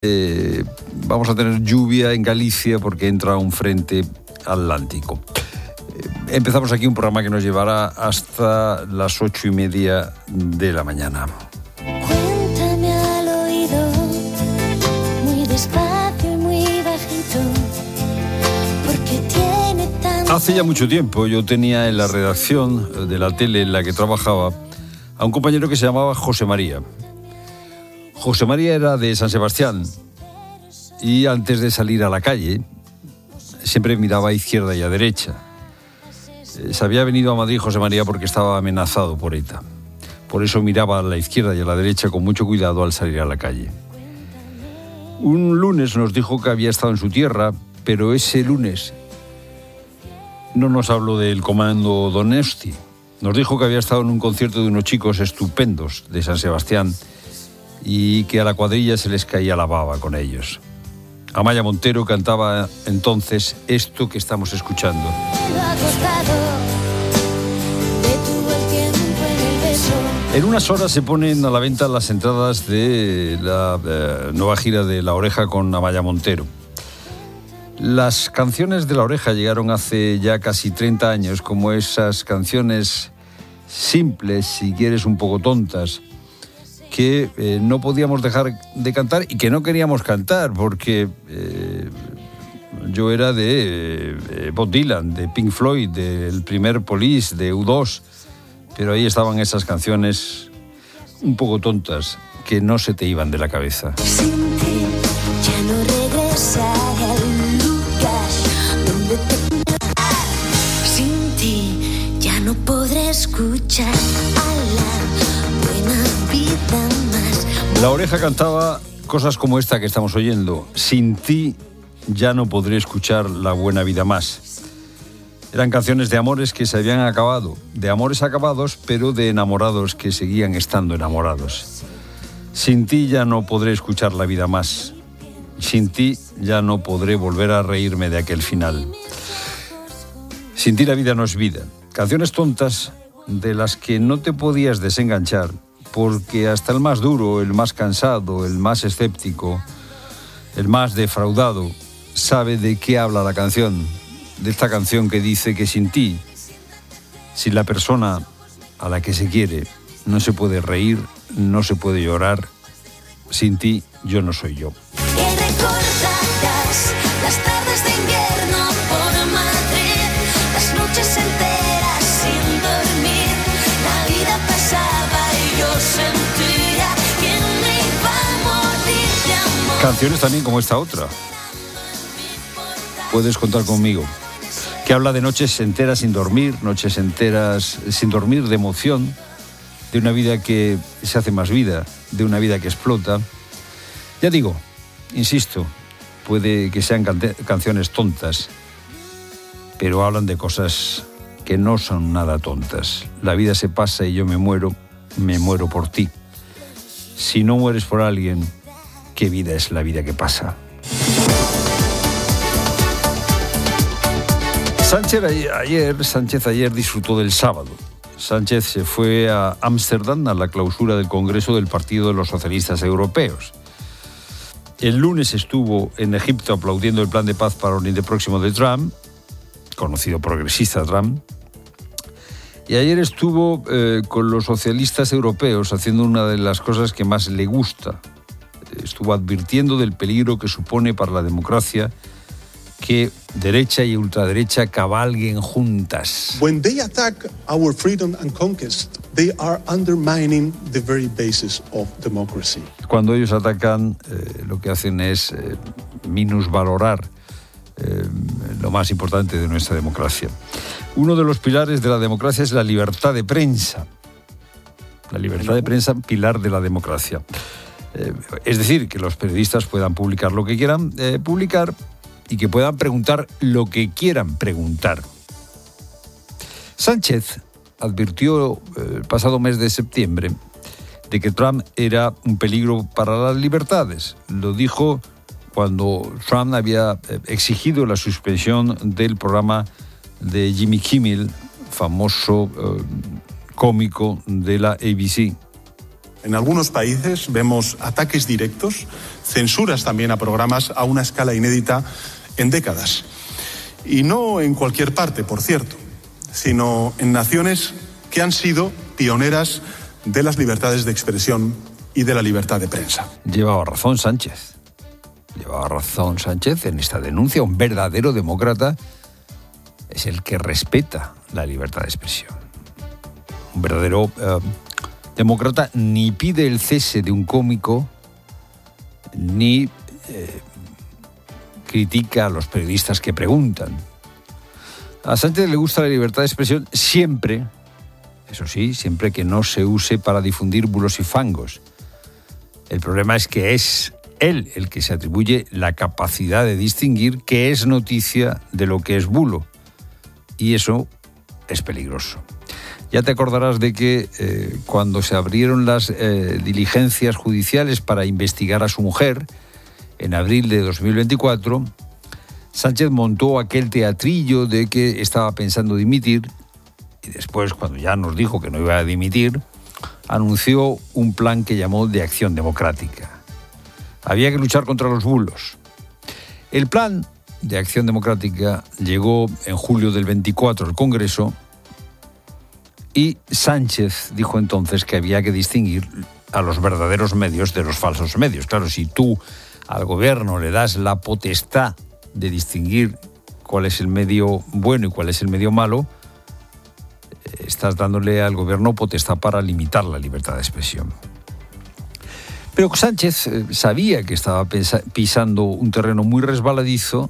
vamos a tener lluvia en Galicia porque entra un frente atlántico. Empezamos aquí un programa que nos llevará hasta las 8:30 de la mañana. Cuéntame al oído, muy despacio y muy bajito, porque tiene tanto... Hace ya mucho tiempo yo tenía en la redacción de la tele en la que trabajaba a un compañero que se llamaba José María. José María era de San Sebastián y antes de salir a la calle siempre miraba a izquierda y a derecha. Se había venido a Madrid José María porque estaba amenazado por ETA. Por eso miraba a la izquierda y a la derecha con mucho cuidado al salir a la calle. Un lunes nos dijo que había estado en su tierra, pero ese lunes no nos habló del comando Donosti. Nos dijo que había estado en un concierto de unos chicos estupendos de San Sebastián y que a la cuadrilla se les caía la baba con ellos. Amaya Montero cantaba entonces esto que estamos escuchando. En unas horas se ponen a la venta las entradas de la nueva gira de La Oreja con Amaya Montero. Las canciones de La Oreja llegaron hace ya casi 30 años, como esas canciones simples, si quieres un poco tontas, que no podíamos dejar de cantar y que no queríamos cantar porque yo era de Bob Dylan, de Pink Floyd, del primer Police, de U2, pero ahí estaban esas canciones un poco tontas que no se te iban de la cabeza. Sin ti ya no regresaré al lugar donde te... Sin ti ya no podré escuchar a la buena vida más. La Oreja cantaba cosas como esta que estamos oyendo. Sin ti ya no podré escuchar La buena vida más. Eran canciones de amores que se habían acabado, de amores acabados, pero de enamorados que seguían estando enamorados. Sin ti ya no podré escuchar la vida más. Sin ti ya no podré volver a reírme de aquel final. Sin ti la vida no es vida. Canciones tontas de las que no te podías desenganchar, porque hasta el más duro, el más cansado, el más escéptico, el más defraudado, sabe de qué habla la canción. De esta canción que dice que sin ti, sin la persona a la que se quiere, no se puede reír, no se puede llorar. Sin ti, yo no soy yo. Que recordarás las tardes de invierno por Madrid, las noches enteras sin dormir. La vida pasaba y yo sentía que me iba a morir de amor. Canciones también como esta otra. Puedes contar conmigo. Que habla de noches enteras sin dormir, noches enteras sin dormir de emoción, de una vida que se hace más vida, de una vida que explota. Ya digo, insisto, puede que sean canciones tontas, pero hablan de cosas que no son nada tontas. La vida se pasa y yo me muero por ti. Si no mueres por alguien, ¿qué vida es la vida que pasa? Sánchez ayer disfrutó del sábado. Sánchez se fue a Ámsterdam a la clausura del Congreso del Partido de los Socialistas Europeos. El lunes estuvo en Egipto aplaudiendo el plan de paz para Oriente Próximo de Trump, conocido progresista Trump. Y ayer estuvo con los socialistas europeos haciendo una de las cosas que más le gusta. Estuvo advirtiendo del peligro que supone para la democracia que derecha y ultraderecha cabalguen juntas. When they attack our freedom and conquest, they are undermining the very basis of democracy. Cuando ellos atacan, lo que hacen es minusvalorar lo más importante de nuestra democracia. Uno de los pilares de la democracia es la libertad de prensa. La libertad de prensa, pilar de la democracia. Es decir, que los periodistas puedan publicar lo que quieran publicar y que puedan preguntar lo que quieran preguntar. Sánchez advirtió el pasado mes de septiembre de que Trump era un peligro para las libertades. Lo dijo cuando Trump había exigido la suspensión del programa de Jimmy Kimmel, famoso cómico de la ABC. En algunos países vemos ataques directos, censuras también a programas a una escala inédita en décadas. Y no en cualquier parte, por cierto, sino en naciones que han sido pioneras de las libertades de expresión y de la libertad de prensa. Llevaba razón Sánchez en esta denuncia. Un verdadero demócrata es el que respeta la libertad de expresión. Un verdadero demócrata ni pide el cese de un cómico, ni critica a los periodistas que preguntan. A Sánchez le gusta la libertad de expresión siempre, eso sí, siempre que no se use para difundir bulos y fangos. El problema es que es él el que se atribuye la capacidad de distinguir qué es noticia de lo que es bulo. Y eso es peligroso. Ya te acordarás de que cuando se abrieron las diligencias judiciales para investigar a su mujer, en abril de 2024, Sánchez montó aquel teatrillo de que estaba pensando dimitir y después, cuando ya nos dijo que no iba a dimitir, anunció un plan que llamó de acción democrática. Había que luchar contra los bulos. El plan de acción democrática llegó en julio del 24 al Congreso y Sánchez dijo entonces que había que distinguir a los verdaderos medios de los falsos medios. Claro, si tú al gobierno le das la potestad de distinguir cuál es el medio bueno y cuál es el medio malo, estás dándole al gobierno potestad para limitar la libertad de expresión. Pero Sánchez sabía que estaba pisando un terreno muy resbaladizo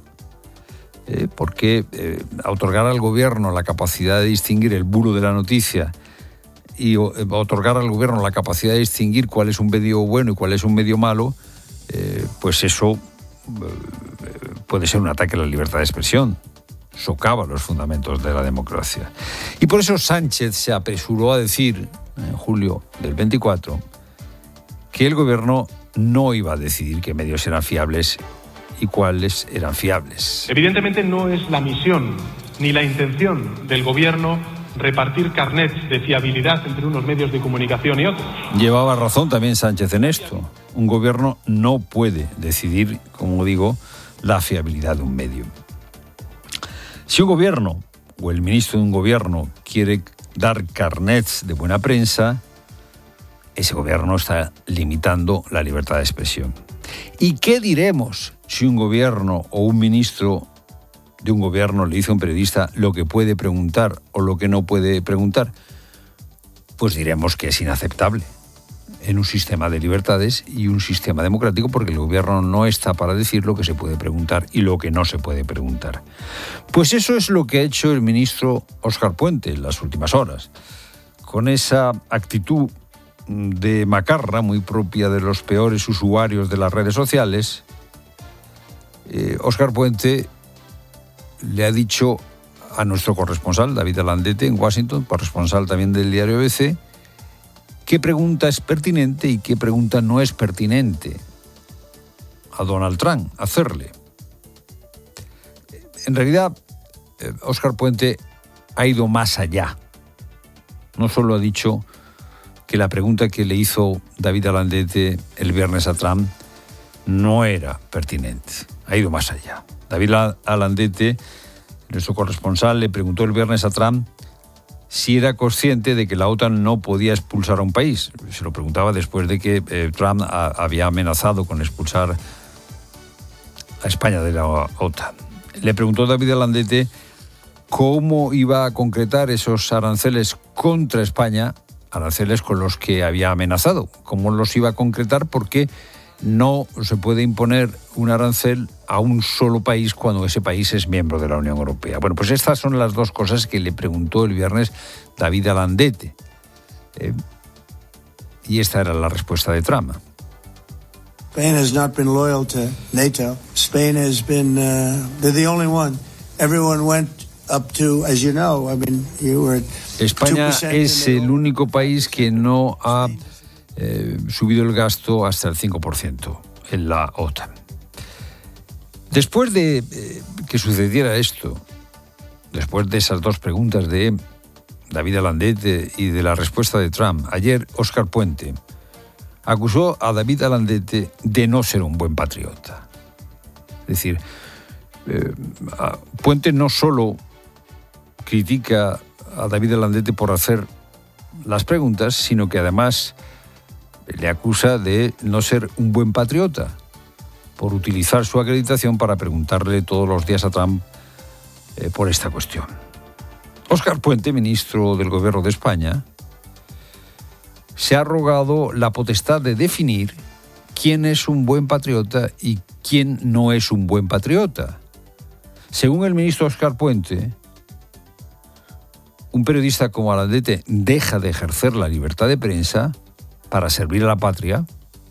porque otorgar al gobierno la capacidad de distinguir el bulo de la noticia y otorgar al gobierno la capacidad de distinguir cuál es un medio bueno y cuál es un medio malo, pues eso puede ser un ataque a la libertad de expresión. Socava los fundamentos de la democracia. Y por eso Sánchez se apresuró a decir, en julio del 24, que el gobierno no iba a decidir qué medios eran fiables y cuáles eran fiables. Evidentemente no es la misión ni la intención del gobierno repartir carnets de fiabilidad entre unos medios de comunicación y otros. Llevaba razón también Sánchez en esto. Un gobierno no puede decidir, como digo, la fiabilidad de un medio. Si un gobierno o el ministro de un gobierno quiere dar carnets de buena prensa, ese gobierno está limitando la libertad de expresión. ¿Y qué diremos si un gobierno o un ministro de un gobierno le dice a un periodista lo que puede preguntar o lo que no puede preguntar? Pues diremos que es inaceptable en un sistema de libertades y un sistema democrático, porque el gobierno no está para decir lo que se puede preguntar y lo que no se puede preguntar. Pues eso es lo que ha hecho el ministro Óscar Puente en las últimas horas. Con esa actitud de macarra muy propia de los peores usuarios de las redes sociales, Óscar Puente le ha dicho a nuestro corresponsal, David Alandete, en Washington, corresponsal también del diario ABC, qué pregunta es pertinente y qué pregunta no es pertinente a Donald Trump hacerle. En realidad, Óscar Puente ha ido más allá. No solo ha dicho que la pregunta que le hizo David Alandete el viernes a Trump no era pertinente. Ha ido más allá. David Alandete, nuestro corresponsal, le preguntó el viernes a Trump si era consciente de que la OTAN no podía expulsar a un país. Se lo preguntaba después de que Trump había amenazado con expulsar a España de la OTAN. Le preguntó David Alandete cómo iba a concretar esos aranceles contra España, aranceles con los que había amenazado. Cómo los iba a concretar, porque no se puede imponer un arancel a un solo país cuando ese país es miembro de la Unión Europea. Bueno, pues estas son las dos cosas que le preguntó el viernes David Alandete. Y esta era la respuesta de Trump. Spain has not been loyal to NATO. Spain has been, they're the only one. Everyone went up to, as you know, I mean, you were... España es el único país que no ha subido el gasto hasta el 5% en la OTAN. Después de que sucediera esto, después de esas dos preguntas de David Alandete y de la respuesta de Trump, ayer Óscar Puente acusó a David Alandete de no ser un buen patriota. Es decir, Puente no solo critica a David Alandete por hacer las preguntas, sino que además le acusa de no ser un buen patriota por utilizar su acreditación para preguntarle todos los días a Trump por esta cuestión. Óscar Puente, ministro del Gobierno de España, se ha arrogado la potestad de definir quién es un buen patriota y quién no es un buen patriota. Según el ministro Óscar Puente, un periodista como Alandete deja de ejercer la libertad de prensa para servir a la patria,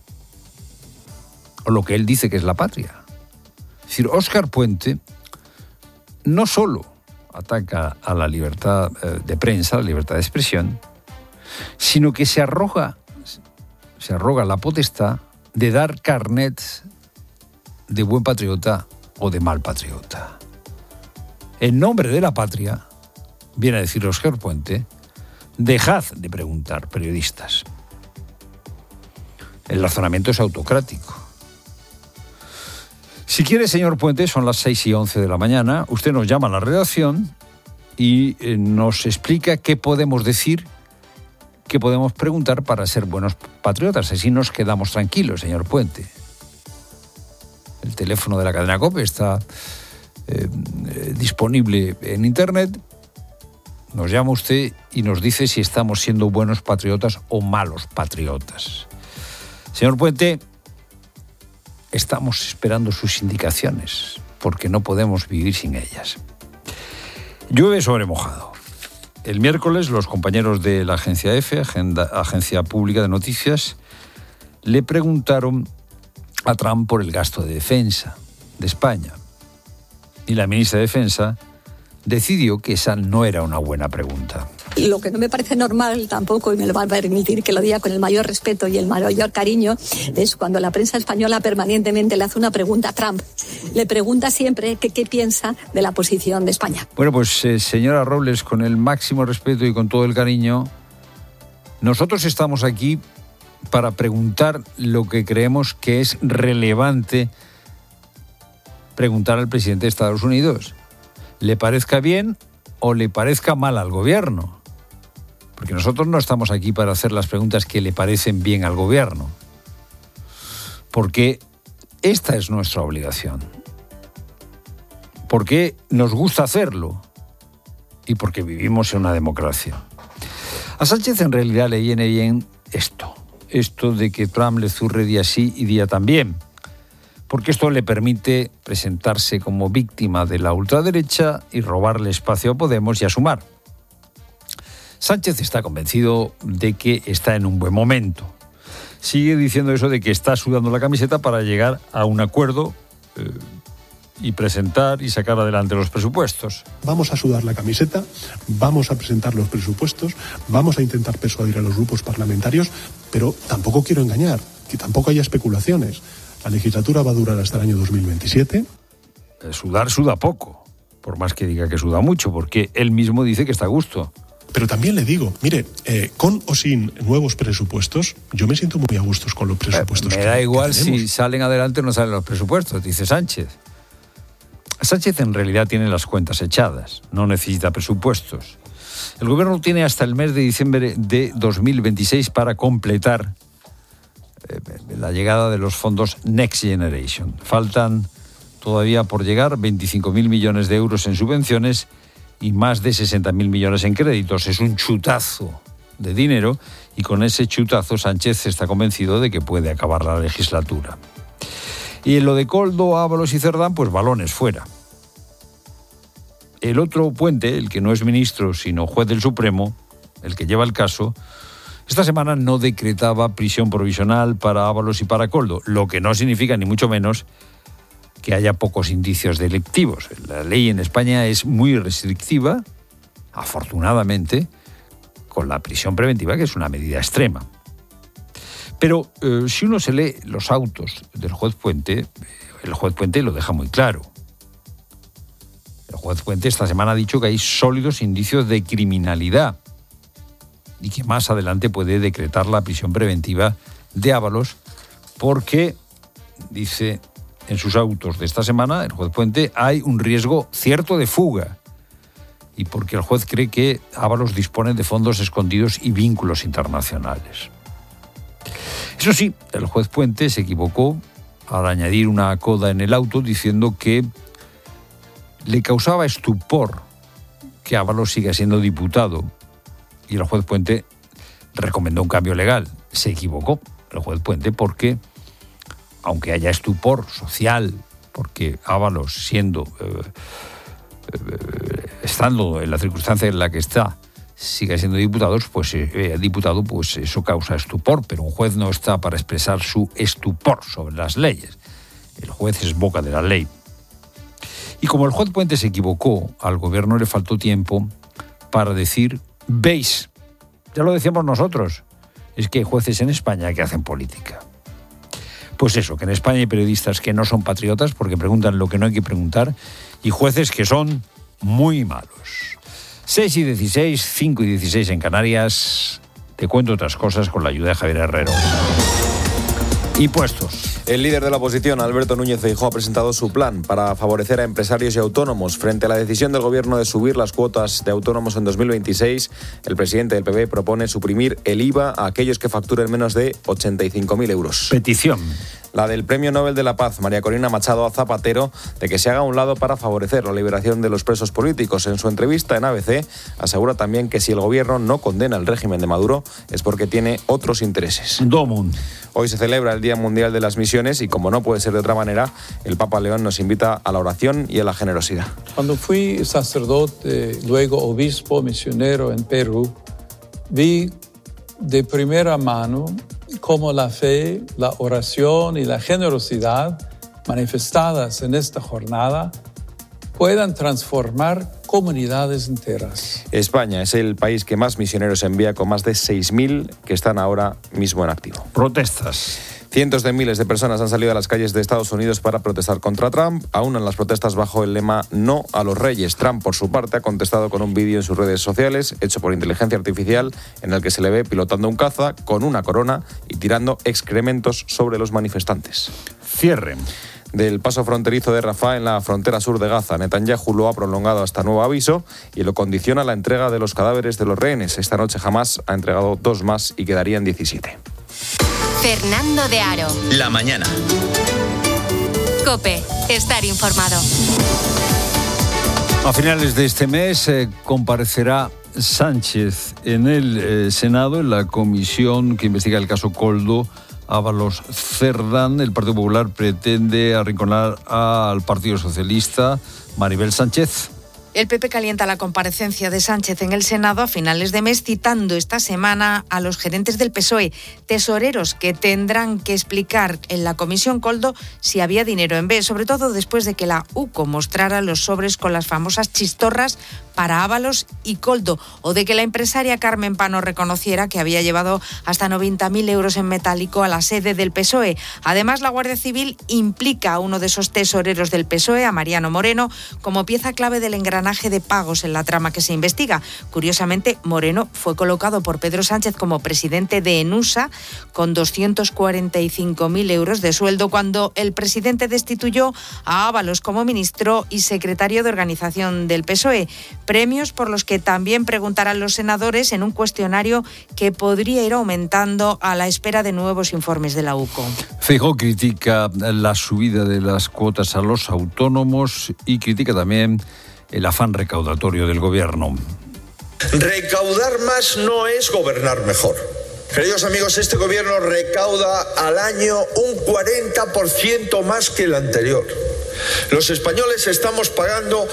o lo que él dice que es la patria. Es decir, Óscar Puente no solo ataca a la libertad de prensa, la libertad de expresión, sino que se arroga la potestad de dar carnets de buen patriota o de mal patriota. En nombre de la patria, viene a decir Óscar Puente, dejad de preguntar, periodistas. El razonamiento es autocrático. Si quiere, señor Puente, son las 6:11 de la mañana, usted nos llama a la redacción y nos explica qué podemos decir, qué podemos preguntar para ser buenos patriotas. Así nos quedamos tranquilos, señor Puente. El teléfono de la cadena COPE está disponible en Internet. Nos llama usted y nos dice si estamos siendo buenos patriotas o malos patriotas. Señor Puente, estamos esperando sus indicaciones, porque no podemos vivir sin ellas. Llueve sobre mojado. El miércoles, los compañeros de la agencia EFE, Agencia Pública de Noticias, le preguntaron a Trump por el gasto de defensa de España. Y la ministra de Defensa decidió que esa no era una buena pregunta. Lo que no me parece normal tampoco, y me lo va a permitir que lo diga con el mayor respeto y el mayor cariño, es cuando la prensa española permanentemente le hace una pregunta a Trump. Le pregunta siempre qué piensa de la posición de España. Bueno, pues señora Robles, con el máximo respeto y con todo el cariño, nosotros estamos aquí para preguntar lo que creemos que es relevante preguntar al presidente de Estados Unidos. Le parezca bien o le parezca mal al gobierno. Porque nosotros no estamos aquí para hacer las preguntas que le parecen bien al gobierno. Porque esta es nuestra obligación. Porque nos gusta hacerlo. Y porque vivimos en una democracia. A Sánchez en realidad le viene bien esto de que Trump le zurre día sí y día también. Porque esto le permite presentarse como víctima de la ultraderecha y robarle espacio a Podemos y a Sumar. Sánchez está convencido de que está en un buen momento. Sigue diciendo eso de que está sudando la camiseta para llegar a un acuerdo y presentar y sacar adelante los presupuestos. Vamos a sudar la camiseta, vamos a presentar los presupuestos, vamos a intentar persuadir a los grupos parlamentarios, pero tampoco quiero engañar, que tampoco haya especulaciones. La legislatura va a durar hasta el año 2027. Sudar suda poco, por más que diga que suda mucho, porque él mismo dice que está a gusto. Pero también le digo, mire, con o sin nuevos presupuestos, yo me siento muy a gusto con los presupuestos. Me da igual si salen adelante o no salen los presupuestos, dice Sánchez. Sánchez en realidad tiene las cuentas echadas, no necesita presupuestos. El gobierno tiene hasta el mes de diciembre de 2026 para completar la llegada de los fondos Next Generation. Faltan todavía por llegar 25.000 millones de euros en subvenciones y más de 60.000 millones en créditos. Es un chutazo de dinero y con ese chutazo Sánchez está convencido de que puede acabar la legislatura. Y en lo de Koldo, Ábalos y Cerdán, pues balones fuera. El otro Puente, el que no es ministro sino juez del Supremo, el que lleva el caso, esta semana no decretaba prisión provisional para Ábalos y para Koldo, lo que no significa ni mucho menos que haya pocos indicios delictivos. La ley en España es muy restrictiva, afortunadamente, con la prisión preventiva, que es una medida extrema. Pero si uno se lee los autos del juez Puente, el juez Puente lo deja muy claro. El juez Puente esta semana ha dicho que hay sólidos indicios de criminalidad y que más adelante puede decretar la prisión preventiva de Ábalos, porque, dice en sus autos de esta semana, el juez Puente, hay un riesgo cierto de fuga. Y porque el juez cree que Ábalos dispone de fondos escondidos y vínculos internacionales. Eso sí, el juez Puente se equivocó al añadir una coda en el auto diciendo que le causaba estupor que Ábalos siga siendo diputado. Y el juez Puente recomendó un cambio legal. Se equivocó el juez Puente porque, aunque haya estupor social, porque Ábalos estando en la circunstancia en la que está, siga siendo diputado, pues eso causa estupor, pero un juez no está para expresar su estupor sobre las leyes. El juez es boca de la ley. Y como el juez Puente se equivocó, al gobierno le faltó tiempo para decir, veis, ya lo decíamos nosotros, es que hay jueces en España que hacen política. Pues eso, que en España hay periodistas que no son patriotas porque preguntan lo que no hay que preguntar y jueces que son muy malos. 6:16, 5:16 en Canarias. Te cuento otras cosas con la ayuda de Javier Herrero. Impuestos. El líder de la oposición, Alberto Núñez Feijóo, ha presentado su plan para favorecer a empresarios y autónomos. Frente a la decisión del gobierno de subir las cuotas de autónomos en 2026, el presidente del PP propone suprimir el IVA a aquellos que facturen menos de 85.000 euros. Petición. La del Premio Nobel de la Paz, María Corina Machado a Zapatero, de que se haga a un lado para favorecer la liberación de los presos políticos. En su entrevista en ABC, asegura también que si el gobierno no condena el régimen de Maduro es porque tiene otros intereses. Domun. Hoy se celebra el Día Mundial de las Misiones y, como no puede ser de otra manera, el Papa León nos invita a la oración y a la generosidad. Cuando fui sacerdote, luego obispo misionero en Perú, vi de primera mano cómo la fe, la oración y la generosidad manifestadas en esta jornada puedan transformar comunidades enteras. España es el país que más misioneros envía, con más de 6.000 que están ahora mismo en activo. Protestas. Cientos de miles de personas han salido a las calles de Estados Unidos para protestar contra Trump, aún en las protestas bajo el lema «No a los reyes». Trump, por su parte, ha contestado con un vídeo en sus redes sociales, hecho por inteligencia artificial, en el que se le ve pilotando un caza con una corona y tirando excrementos sobre los manifestantes. Cierre. Del paso fronterizo de Rafah en la frontera sur de Gaza, Netanyahu lo ha prolongado hasta nuevo aviso y lo condiciona a la entrega de los cadáveres de los rehenes. Esta noche Hamás ha entregado 2 más y quedarían 17. Fernando de Aro. La mañana. COPE. Estar informado. A finales de este mes comparecerá Sánchez en el Senado, en la comisión que investiga el caso Koldo Ábalos Cerdán. El Partido Popular pretende arrinconar al Partido Socialista. Maribel Sánchez. El PP calienta la comparecencia de Sánchez en el Senado a finales de mes, citando esta semana a los gerentes del PSOE, tesoreros que tendrán que explicar en la comisión Koldo si había dinero en B, sobre todo después de que la UCO mostrara los sobres con las famosas chistorras para Ábalos y Koldo, o de que la empresaria Carmen Pano reconociera que había llevado hasta 90.000 euros en metálico a la sede del PSOE. Además, la Guardia Civil implica a uno de esos tesoreros del PSOE, a Mariano Moreno, como pieza clave del engranaje de pagos en la trama que se investiga. Curiosamente, Moreno fue colocado por Pedro Sánchez como presidente de Enusa con 245.000 euros de sueldo cuando el presidente destituyó a Ábalos como ministro y secretario de organización del PSOE. Premios por los que también preguntarán los senadores en un cuestionario que podría ir aumentando a la espera de nuevos informes de la UCO. Feijóo critica la subida de las cuotas a los autónomos y critica también el afán recaudatorio del gobierno. Recaudar más no es gobernar mejor. Queridos amigos, este gobierno recauda al año un 40% más que el anterior. Los españoles estamos pagando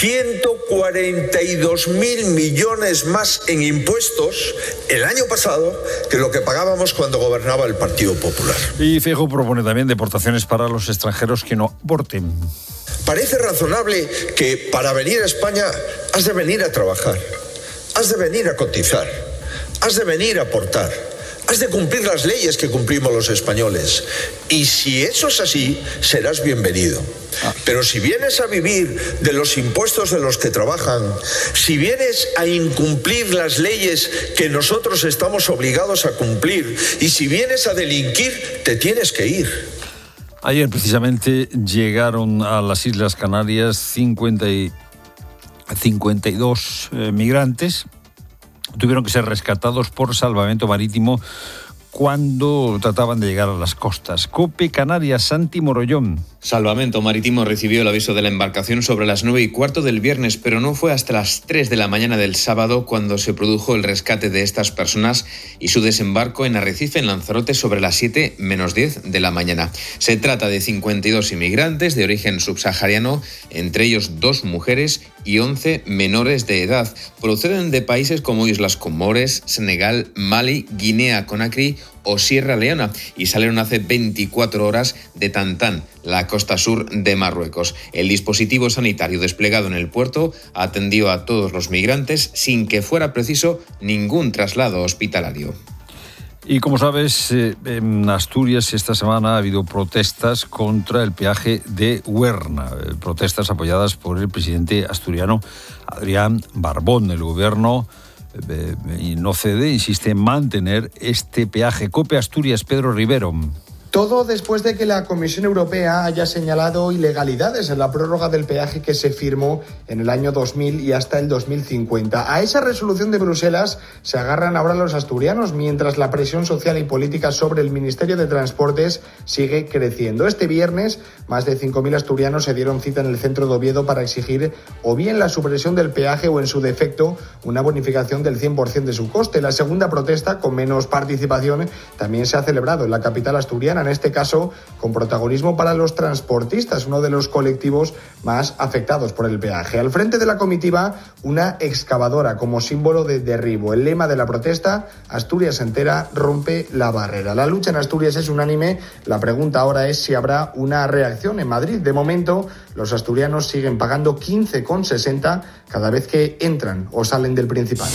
142.000 millones más en impuestos el año pasado que lo que pagábamos cuando gobernaba el Partido Popular. Y Feijóo propone también deportaciones para los extranjeros que no aporten. Parece razonable que para venir a España has de venir a trabajar, has de venir a cotizar, has de venir a aportar, Has de cumplir las leyes que cumplimos los españoles. Y si eso es así, serás bienvenido. Pero si vienes a vivir de los impuestos de los que trabajan, si vienes a incumplir las leyes que nosotros estamos obligados a cumplir, y si vienes a delinquir, te tienes que ir. Ayer precisamente llegaron a las Islas Canarias 52 migrantes. Tuvieron que ser rescatados por salvamento marítimo cuando trataban de llegar a las costas. COPE Canarias, Santi Morollón. Salvamento Marítimo recibió el aviso de la embarcación sobre las 9:15 del viernes, pero no fue hasta las 3 de la mañana del sábado cuando se produjo el rescate de estas personas y su desembarco en Arrecife, en Lanzarote, sobre las 7 menos 10 de la mañana. Se trata de 52 inmigrantes de origen subsahariano, entre ellos 2 mujeres y 11 menores de edad. Proceden de países como Islas Comores, Senegal, Mali, Guinea-Conakry o Sierra Leona y salieron hace 24 horas de Tantán, la costa sur de Marruecos. El dispositivo sanitario desplegado en el puerto atendió a todos los migrantes sin que fuera preciso ningún traslado hospitalario. Y como sabes, en Asturias esta semana ha habido protestas contra el peaje de Huerna, protestas apoyadas por el presidente asturiano Adrián Barbón. El gobierno no cede, insiste en mantener este peaje. COPE Asturias, Pedro Rivero. Todo después de que la Comisión Europea haya señalado ilegalidades en la prórroga del peaje que se firmó en el año 2000 y hasta el 2050. A esa resolución de Bruselas se agarran ahora los asturianos, mientras la presión social y política sobre el Ministerio de Transportes sigue creciendo. Este viernes, más de 5.000 asturianos se dieron cita en el centro de Oviedo para exigir o bien la supresión del peaje o, en su defecto, una bonificación del 100% de su coste. La segunda protesta, con menos participación, también se ha celebrado en la capital asturiana, en este caso con protagonismo para los transportistas, uno de los colectivos más afectados por el peaje. Al frente de la comitiva, una excavadora como símbolo de derribo. El lema de la protesta: Asturias entera rompe la barrera. La lucha en Asturias es unánime. La pregunta ahora es si habrá una reacción en Madrid. De momento, los asturianos siguen pagando 15,60 cada vez que entran o salen del Principado.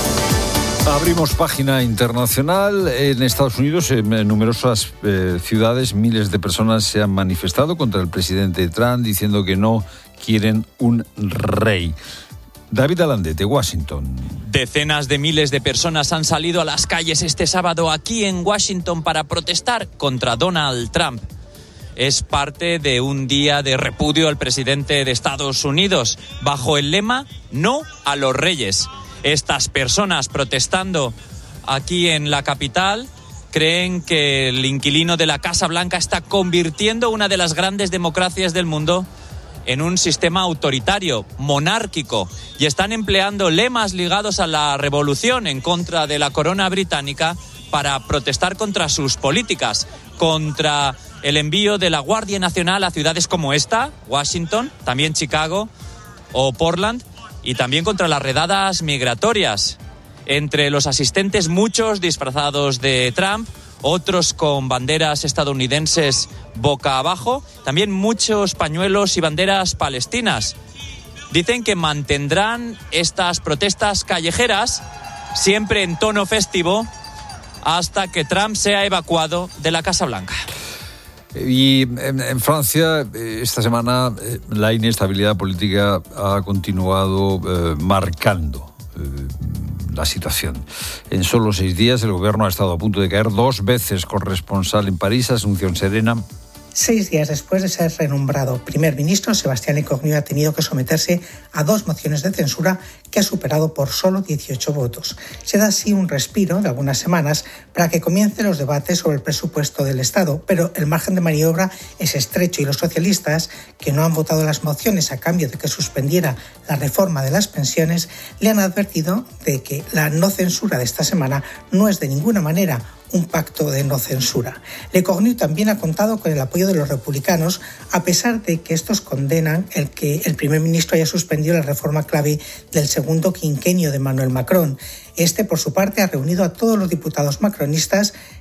Abrimos página internacional. En Estados Unidos, en numerosas ciudades, miles de personas se han manifestado contra el presidente Trump, diciendo que no quieren un rey. David Alandete, de Washington. Decenas de miles de personas han salido a las calles este sábado aquí en Washington para protestar contra Donald Trump. Es parte de un día de repudio al presidente de Estados Unidos, bajo el lema «No a los reyes». Estas personas protestando aquí en la capital creen que el inquilino de la Casa Blanca está convirtiendo una de las grandes democracias del mundo en un sistema autoritario, monárquico, y están empleando lemas ligados a la revolución en contra de la corona británica para protestar contra sus políticas, contra el envío de la Guardia Nacional a ciudades como esta, Washington, también Chicago o Portland, y también contra las redadas migratorias. Entre los asistentes, muchos disfrazados de Trump, otros con banderas estadounidenses boca abajo, también muchos pañuelos y banderas palestinas. Dicen que mantendrán estas protestas callejeras, siempre en tono festivo, hasta que Trump sea evacuado de la Casa Blanca. Y en Francia, esta semana, la inestabilidad política ha continuado marcando la situación. En solo 6 días, el gobierno ha estado a punto de caer 2 veces. Corresponsal en París, Asunción Serena. 6 días después de ser renombrado primer ministro, Sébastien Lecornu ha tenido que someterse a 2 mociones de censura que ha superado por solo 18 votos. Se da así un respiro de algunas semanas para que comiencen los debates sobre el presupuesto del Estado, pero el margen de maniobra es estrecho y los socialistas, que no han votado las mociones a cambio de que suspendiera la reforma de las pensiones, le han advertido de que la no censura de esta semana no es de ninguna manera un pacto de no censura. Lecornu también ha contado con el apoyo de los republicanos, a pesar de que estos condenan el que el primer ministro haya suspendido la reforma clave del segundo quinquenio de Emmanuel Macron. Este, por su parte, ha reunido a todos los diputados macronistas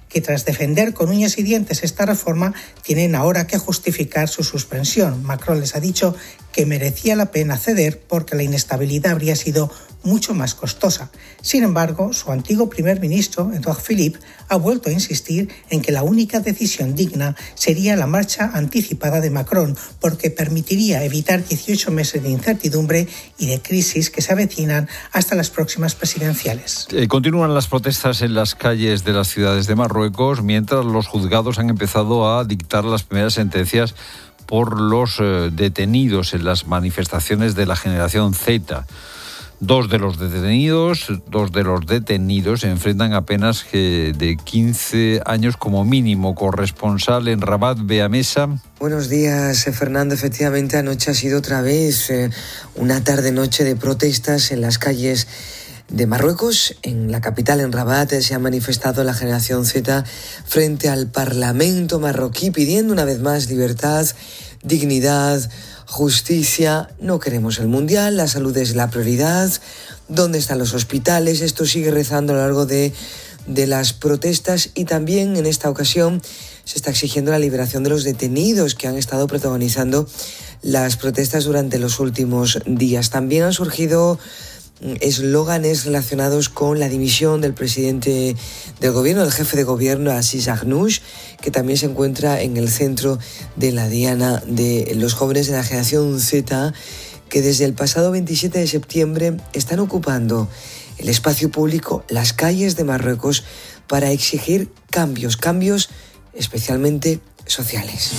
que tras defender con uñas y dientes esta reforma tienen ahora que justificar su suspensión. Macron les ha dicho que merecía la pena ceder porque la inestabilidad habría sido mucho más costosa. Sin embargo, su antiguo primer ministro, Edouard Philippe, ha vuelto a insistir en que la única decisión digna sería la marcha anticipada de Macron, porque permitiría evitar 18 meses de incertidumbre y de crisis que se avecinan hasta las próximas presidenciales. Continúan las protestas en las calles de las ciudades de Marruecos, mientras los juzgados han empezado a dictar las primeras sentencias por los detenidos en las manifestaciones de la generación Z. Dos de los detenidos se enfrentan a penas de 15 años como mínimo. Corresponsal en Rabat, Bea Mesa. Buenos días, Fernando. Efectivamente, anoche ha sido otra vez una tarde-noche de protestas en las calles de Marruecos. En la capital, en Rabat, se ha manifestado la generación Z frente al Parlamento marroquí pidiendo una vez más libertad, dignidad, justicia. No queremos el mundial, la salud es la prioridad. ¿Dónde están los hospitales? Esto sigue rezando a lo largo de las protestas, y también en esta ocasión se está exigiendo la liberación de los detenidos que han estado protagonizando las protestas durante los últimos días. También han surgido eslóganes relacionados con la dimisión del presidente del gobierno, del jefe de gobierno, Aziz Aghannouch, que también se encuentra en el centro de la diana de los jóvenes de la generación Z, que desde el pasado 27 de septiembre están ocupando el espacio público, las calles de Marruecos, para exigir cambios especialmente sociales.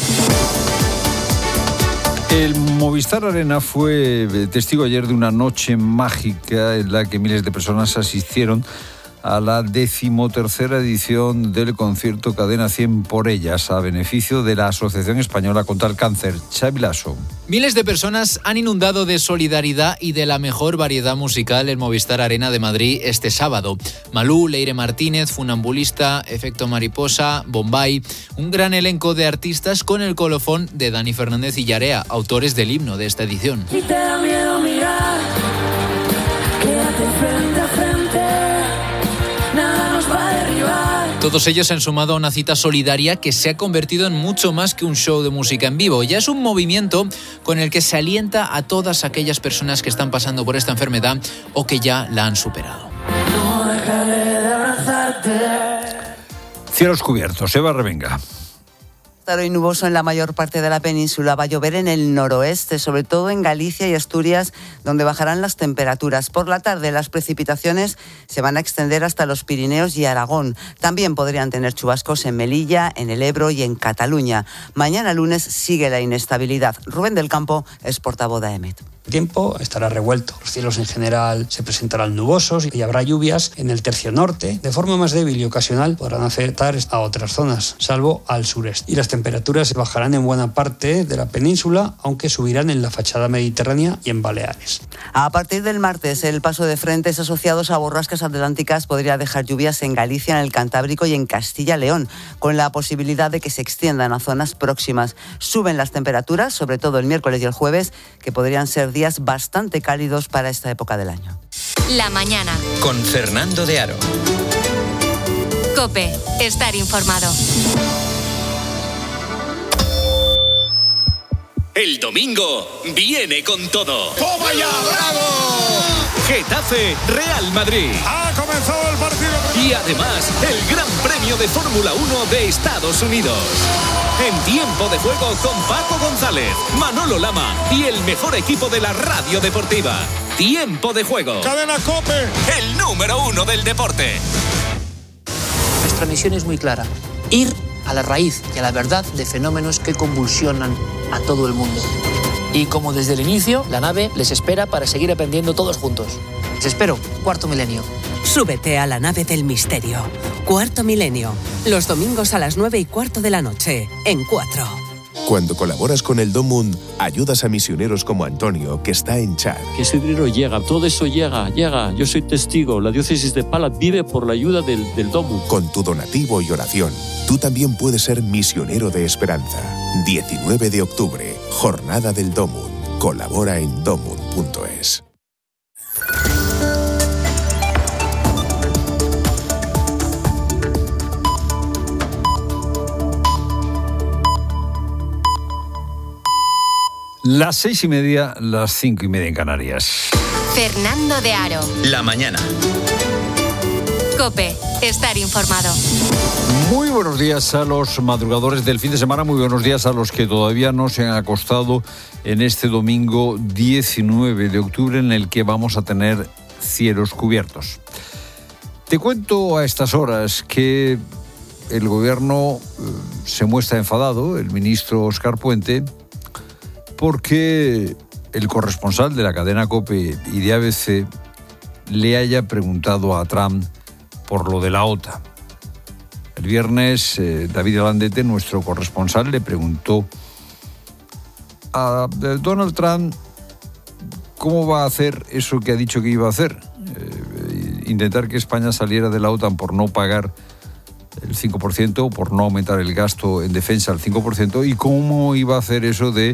El Movistar Arena fue testigo ayer de una noche mágica en la que miles de personas asistieron a la 13ª edición del concierto Cadena 100 por ellas, a beneficio de la Asociación Española contra el Cáncer. Xavi Lasso. Miles de personas han inundado de solidaridad y de la mejor variedad musical el Movistar Arena de Madrid este sábado. Malú, Leire Martínez, Funambulista, Efecto Mariposa, Bombay, un gran elenco de artistas con el colofón de Dani Fernández y Yarea, autores del himno de esta edición. Si te da miedo mirar, quédate frente a frente, nada nos va a derribar. Todos ellos se han sumado a una cita solidaria que se ha convertido en mucho más que un show de música en vivo. Ya es un movimiento con el que se alienta a todas aquellas personas que están pasando por esta enfermedad o que ya la han superado. No dejaré de abrazarte. Cielos cubiertos, Eva Revenga. Hoy nuboso en la mayor parte de la península. Va a llover en el noroeste, sobre todo en Galicia y Asturias, donde bajarán las temperaturas. Por la tarde, las precipitaciones se van a extender hasta los Pirineos y Aragón. También podrían tener chubascos en Melilla, en el Ebro y en Cataluña. Mañana lunes sigue la inestabilidad. Rubén del Campo es portavoz de AEMET. El tiempo estará revuelto. Los cielos en general se presentarán nubosos y habrá lluvias en el tercio norte. De forma más débil y ocasional podrán afectar a otras zonas, salvo al sureste. Y las temperaturas bajarán en buena parte de la península, aunque subirán en la fachada mediterránea y en Baleares. A partir del martes, el paso de frentes asociados a borrascas atlánticas podría dejar lluvias en Galicia, en el Cantábrico y en Castilla-León, con la posibilidad de que se extiendan a zonas próximas. Suben las temperaturas, sobre todo el miércoles y el jueves, que podrían ser días bastante cálidos para esta época del año. La mañana. Con Fernando de Aro. COPE. Estar informado. El domingo viene con todo. ¡Toma ya, bravo! Getafe, Real Madrid. Ha comenzado el partido. Y además, el Gran Premio de Fórmula 1 de Estados Unidos. En tiempo de juego con Paco González, Manolo Lama y el mejor equipo de la radio deportiva. Tiempo de juego. Cadena COPE. El número 1 del deporte. Nuestra misión es muy clara. Ir a la raíz y a la verdad de fenómenos que convulsionan a todo el mundo. Y como desde el inicio, la nave les espera para seguir aprendiendo todos juntos. Les espero, Cuarto Milenio. Súbete a la nave del misterio. Cuarto Milenio. Los domingos a las 9:15 de la noche, en 4. Cuando colaboras con el DOMUND, ayudas a misioneros como Antonio, que está en Chad. Que ese dinero llega, todo eso llega. Yo soy testigo. La diócesis de Palat vive por la ayuda del DOMUND. Con tu donativo y oración, tú también puedes ser misionero de esperanza. 19 de octubre, Jornada del DOMUND. Colabora en domund.es. Las 6:30, las 5:30 en Canarias. Fernando de Aro. La mañana. COPE. Estar informado. Muy buenos días a los madrugadores del fin de semana, muy buenos días a los que todavía no se han acostado en este domingo 19 de octubre en el que vamos a tener cielos cubiertos. Te cuento a estas horas que el gobierno se muestra enfadado, el ministro Óscar Puente, porque el corresponsal de la cadena COPE y de ABC le haya preguntado a Trump por lo de la OTAN. El viernes, David Alandete, nuestro corresponsal, le preguntó a Donald Trump cómo va a hacer eso que ha dicho que iba a hacer, intentar que España saliera de la OTAN por no pagar el 5% o por no aumentar el gasto en defensa al 5%, y cómo iba a hacer eso de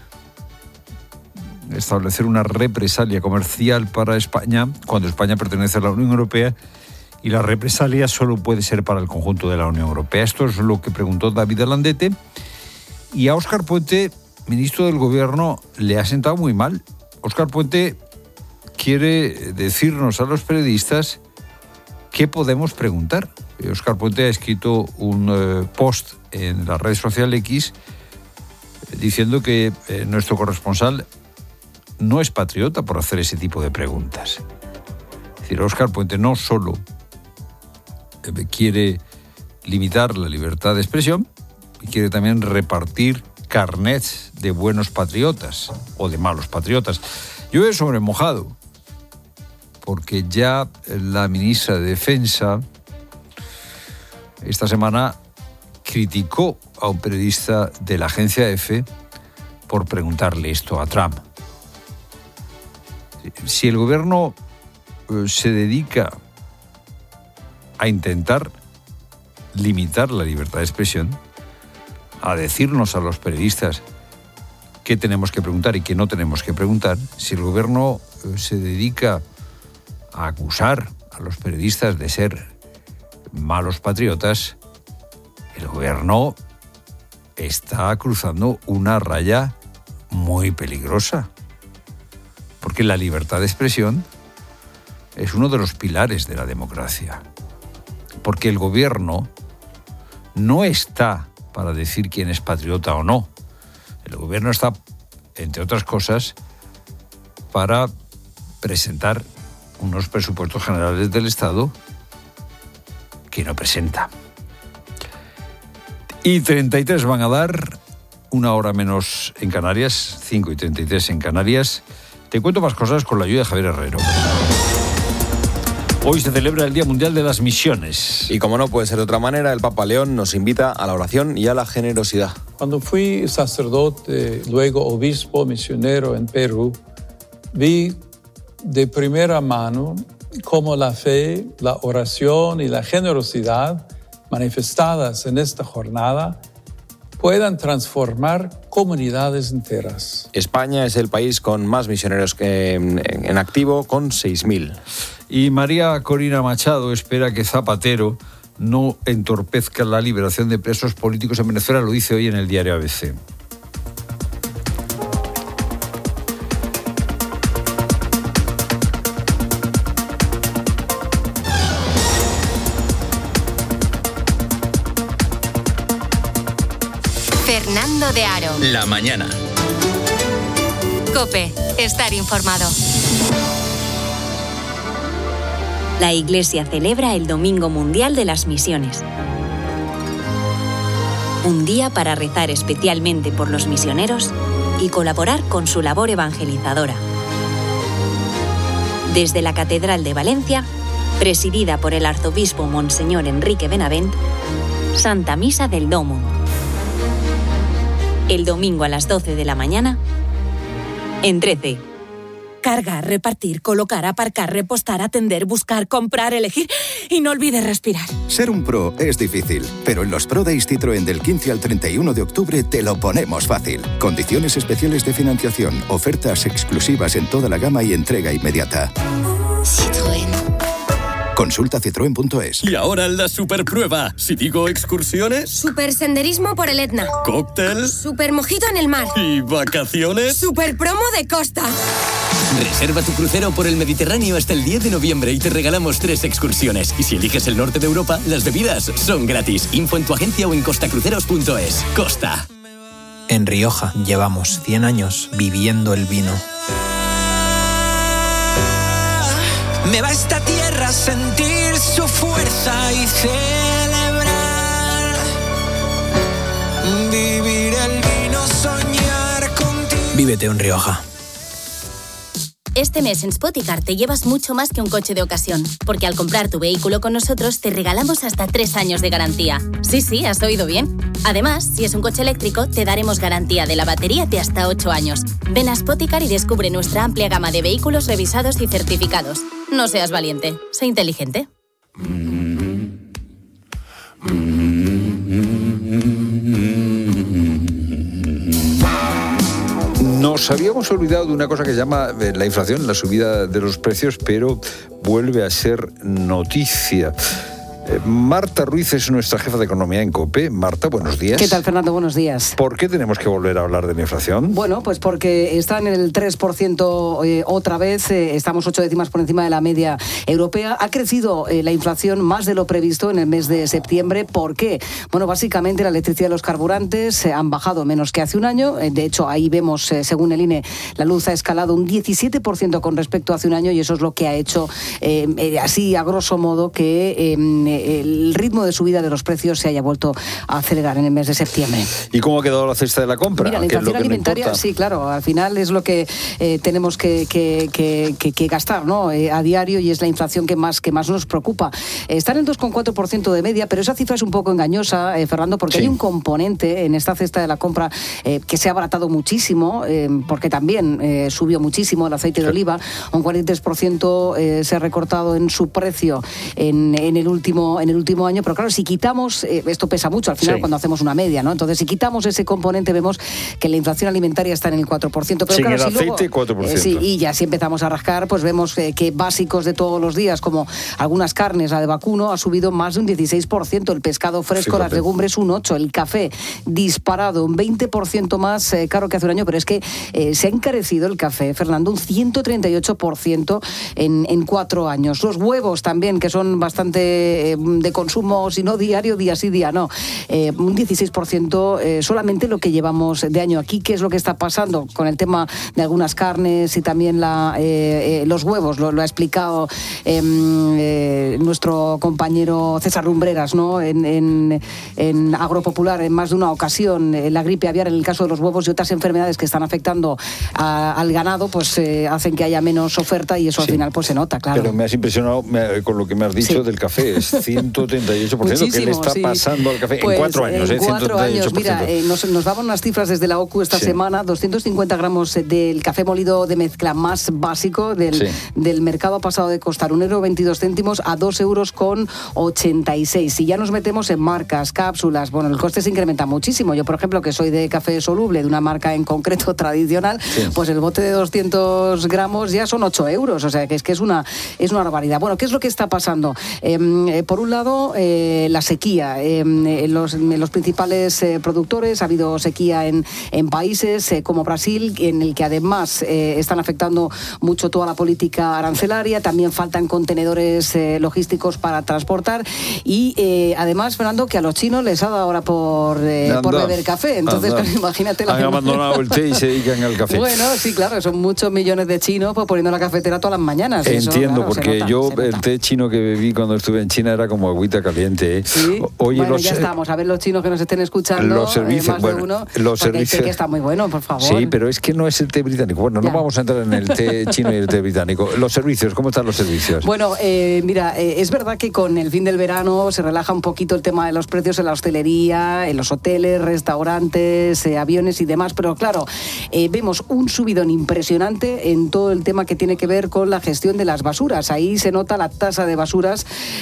establecer una represalia comercial para España cuando España pertenece a la Unión Europea y la represalia solo puede ser para el conjunto de la Unión Europea. Esto es lo que preguntó David Alandete, y a Óscar Puente, ministro del Gobierno, le ha sentado muy mal. Óscar Puente quiere decirnos a los periodistas qué podemos preguntar. Óscar Puente ha escrito un post en la red social X diciendo que nuestro corresponsal no es patriota por hacer ese tipo de preguntas. Es decir, Óscar Puente no solo quiere limitar la libertad de expresión, y quiere también repartir carnets de buenos patriotas o de malos patriotas. Llueve sobre mojado, porque ya la ministra de Defensa esta semana criticó a un periodista de la agencia EFE por preguntarle esto a Trump. Si el gobierno se dedica a intentar limitar la libertad de expresión, a decirnos a los periodistas qué tenemos que preguntar y qué no tenemos que preguntar, si el gobierno se dedica a acusar a los periodistas de ser malos patriotas, el gobierno está cruzando una raya muy peligrosa. Porque la libertad de expresión es uno de los pilares de la democracia. Porque el gobierno no está para decir quién es patriota o no. El gobierno está, entre otras cosas, para presentar unos presupuestos generales del Estado que no presenta. Y 33 van a dar, 1 hora menos en Canarias, 5:33 en Canarias. Te cuento más cosas con la ayuda de Javier Herrero. Hoy se celebra el Día Mundial de las Misiones. Y como no puede ser de otra manera, el Papa León nos invita a la oración y a la generosidad. Cuando fui sacerdote, luego obispo misionero en Perú, vi de primera mano cómo la fe, la oración y la generosidad manifestadas en esta jornada puedan transformar comunidades enteras. España es el país con más misioneros en activo, con 6.000. Y María Corina Machado espera que Zapatero no entorpezca la liberación de presos políticos en Venezuela, lo dice hoy en el diario ABC. Fernando de Aro. La mañana. COPE. Estar informado. La Iglesia celebra el Domingo Mundial de las Misiones. Un día para rezar especialmente por los misioneros y colaborar con su labor evangelizadora. Desde la Catedral de Valencia, presidida por el arzobispo Monseñor Enrique Benavent, Santa Misa del Domum. El domingo a las 12 de la mañana, en 13. Cargar, repartir, colocar, aparcar, repostar, atender, buscar, comprar, elegir y no olvides respirar. Ser un pro es difícil, pero en los Pro Days Citroën del 15 al 31 de octubre te lo ponemos fácil. Condiciones especiales de financiación, ofertas exclusivas en toda la gama y entrega inmediata. Citroën. Consulta citroen.es. Y ahora la superprueba. Si digo excursiones... Supersenderismo por el Etna. Cóctel. Supermojito en el mar. ¿Y vacaciones? Superpromo de costa. Reserva tu crucero por el Mediterráneo hasta el 10 de noviembre y te regalamos 3 excursiones. Y si eliges el norte de Europa, las bebidas son gratis. Info en tu agencia o en costacruceros.es. Costa. En Rioja llevamos 100 años viviendo el vino. Me va esta tierra a sentir su fuerza y celebrar. Vivir el vino, soñar contigo. Vívete en Rioja. Este mes en Spoticar te llevas mucho más que un coche de ocasión, porque al comprar tu vehículo con nosotros te regalamos hasta 3 años de garantía. Sí, has oído bien. Además, si es un coche eléctrico, te daremos garantía de la batería de hasta 8 años. Ven a Spoticar y descubre nuestra amplia gama de vehículos revisados y certificados. No seas valiente, sé inteligente. Nos habíamos olvidado de una cosa que se llama la inflación, la subida de los precios, pero vuelve a ser noticia. Marta Ruiz es nuestra jefa de economía en COPE. Marta, buenos días. ¿Qué tal, Fernando? Buenos días. ¿Por qué tenemos que volver a hablar de la inflación? Bueno, pues porque está en el 3% otra vez, estamos 8 décimas por encima de la media europea. Ha crecido la inflación más de lo previsto en el mes de septiembre. ¿Por qué? Bueno, básicamente la electricidad y los carburantes han bajado menos que hace un año. De hecho, ahí vemos, según el INE, la luz ha escalado un 17% con respecto a hace un año y eso es lo que ha hecho, así a grosso modo, que el ritmo de subida de los precios se haya vuelto a acelerar en el mes de septiembre. ¿Y cómo ha quedado la cesta de la compra? Mira, la inflación alimentaria, sí, claro, al final es lo que tenemos que gastar, ¿no? A diario, y es la inflación que más nos preocupa. Está en el 2,4% de media, pero esa cifra es un poco engañosa, Fernando, porque hay un componente en esta cesta de la compra que se ha abaratado muchísimo, porque también subió muchísimo el aceite de oliva, un 43% se ha recortado en su precio en el último año, pero claro, si quitamos, esto pesa mucho al final cuando hacemos una media, ¿no? Entonces, si quitamos ese componente, vemos que la inflación alimentaria está en el 4%. Pero claro, el aceite, luego, 4%. Sí, y ya si empezamos a rascar, pues vemos que básicos de todos los días, como algunas carnes, la de vacuno, ha subido más de un 16%, el pescado fresco, las legumbres un 8%, el café disparado, un 20% más caro que hace un año, pero es que se ha encarecido el café, Fernando, un 138% en 4 años. Los huevos también, que son bastante de consumo, si no diario, día sí, día no. Un 16% solamente lo que llevamos de año aquí. ¿Qué es lo que está pasando con el tema de algunas carnes y también los huevos? Lo ha explicado nuestro compañero César Lumbreras, ¿no? En Agropopular, en más de una ocasión. La gripe aviar, en el caso de los huevos, y otras enfermedades que están afectando al ganado, pues hacen que haya menos oferta y eso al final pues se nota, claro. Pero me has impresionado con lo que me has dicho del café. Es 138%. ¿Qué le está pasando al café? Pues, en 4 años. En 4 años, mira, nos daban unas cifras desde la OCU esta semana. 250 gramos del café molido de mezcla más básico del mercado ha pasado de costar 1,22 € a 2,86 €. Si ya nos metemos en marcas, cápsulas, bueno, el coste se incrementa muchísimo. Yo, por ejemplo, que soy de café soluble, de una marca en concreto tradicional, pues el bote de 200 gramos ya son 8 €. O sea, que es una barbaridad. Bueno, ¿qué es lo que está pasando? Por un lado, la sequía. En los principales productores ha habido sequía en países como Brasil, en el que además están afectando mucho toda la política arancelaria. También faltan contenedores logísticos para transportar. Y además, Fernando, que a los chinos les ha dado ahora por beber café. Entonces, imagínate la... Han abandonado el té y se dedican al café. Bueno, sí, claro, son muchos millones de chinos pues, poniendo la cafetera todas las mañanas. Entiendo, eso, claro, porque yo el té chino que bebí cuando estuve en China era como agüita caliente. ¿Sí? Oye, bueno, ya estamos. A ver los chinos que nos estén escuchando. Los servicios, más de uno, los servicios. El té que está muy bueno, por favor. Sí, pero es que no es el té británico. Bueno, no vamos a entrar en el té chino y el té británico. Los servicios, ¿cómo están los servicios? Bueno, mira, es verdad que con el fin del verano se relaja un poquito el tema de los precios en la hostelería, en los hoteles, restaurantes, aviones y demás, pero claro, vemos un subidón impresionante en todo el tema que tiene que ver con la gestión de las basuras. Ahí se nota la tasa de basuras, el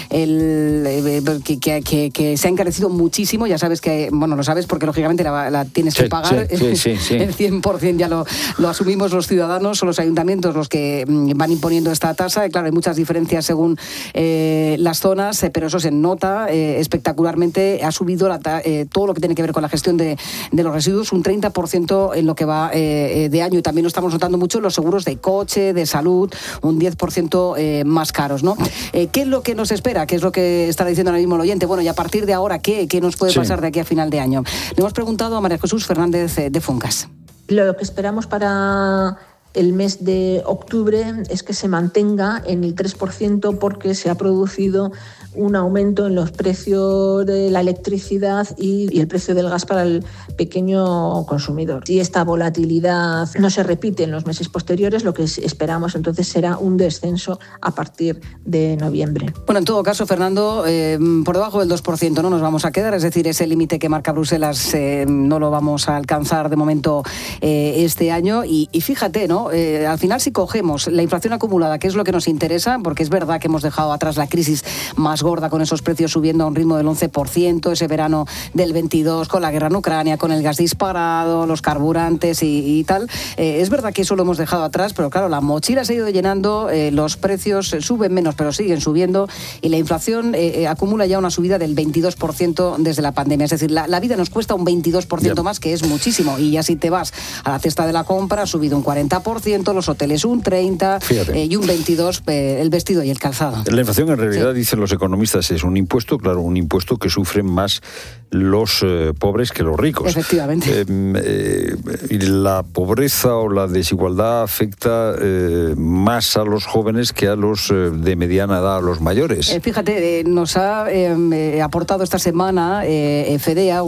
que se ha encarecido muchísimo. Ya sabes que, bueno, lo sabes porque lógicamente la tienes que pagar. Sí. El 100% ya lo asumimos los ciudadanos o los ayuntamientos los que van imponiendo esta tasa. Claro, hay muchas diferencias según las zonas, pero eso se nota espectacularmente. Ha subido todo lo que tiene que ver con la gestión de los residuos, un 30% en lo que va de año, y también lo estamos notando mucho en los seguros de coche, de salud, un 10% más caros, ¿no? ¿Qué es lo que nos espera? ¿Qué es lo que está diciendo ahora mismo el oyente? Bueno, y a partir de ahora, ¿qué nos puede pasar de aquí a final de año? Le hemos preguntado a María Jesús Fernández de Funcas. Lo que esperamos para el mes de octubre es que se mantenga en el 3% porque se ha producido un aumento en los precios de la electricidad y el precio del gas para el pequeño consumidor. Si esta volatilidad no se repite en los meses posteriores, lo que esperamos entonces será un descenso a partir de noviembre. Bueno, en todo caso, Fernando, por debajo del 2% no nos vamos a quedar, es decir, ese límite que marca Bruselas no lo vamos a alcanzar de momento este año. Y fíjate, ¿no? Al final, si cogemos la inflación acumulada, que es lo que nos interesa, porque es verdad que hemos dejado atrás la crisis más gorda con esos precios subiendo a un ritmo del 11%, ese verano del 22 con la guerra en Ucrania, con el gas disparado, los carburantes y tal. Es verdad que eso lo hemos dejado atrás, pero claro, la mochila se ha ido llenando, los precios suben menos, pero siguen subiendo, y la inflación acumula ya una subida del 22% desde la pandemia. Es decir, la vida nos cuesta un 22% más, que es muchísimo, y ya si te vas a la cesta de la compra, ha subido un 40%, los hoteles un 30%, y un 22% el vestido y el calzado. La inflación, en realidad, dicen los economistas, es un impuesto, claro, un impuesto que sufren más los pobres que los ricos. Efectivamente. Y la pobreza o la desigualdad afecta más a los jóvenes que a los de mediana edad, a los mayores. Fíjate, nos ha aportado esta semana FEDEA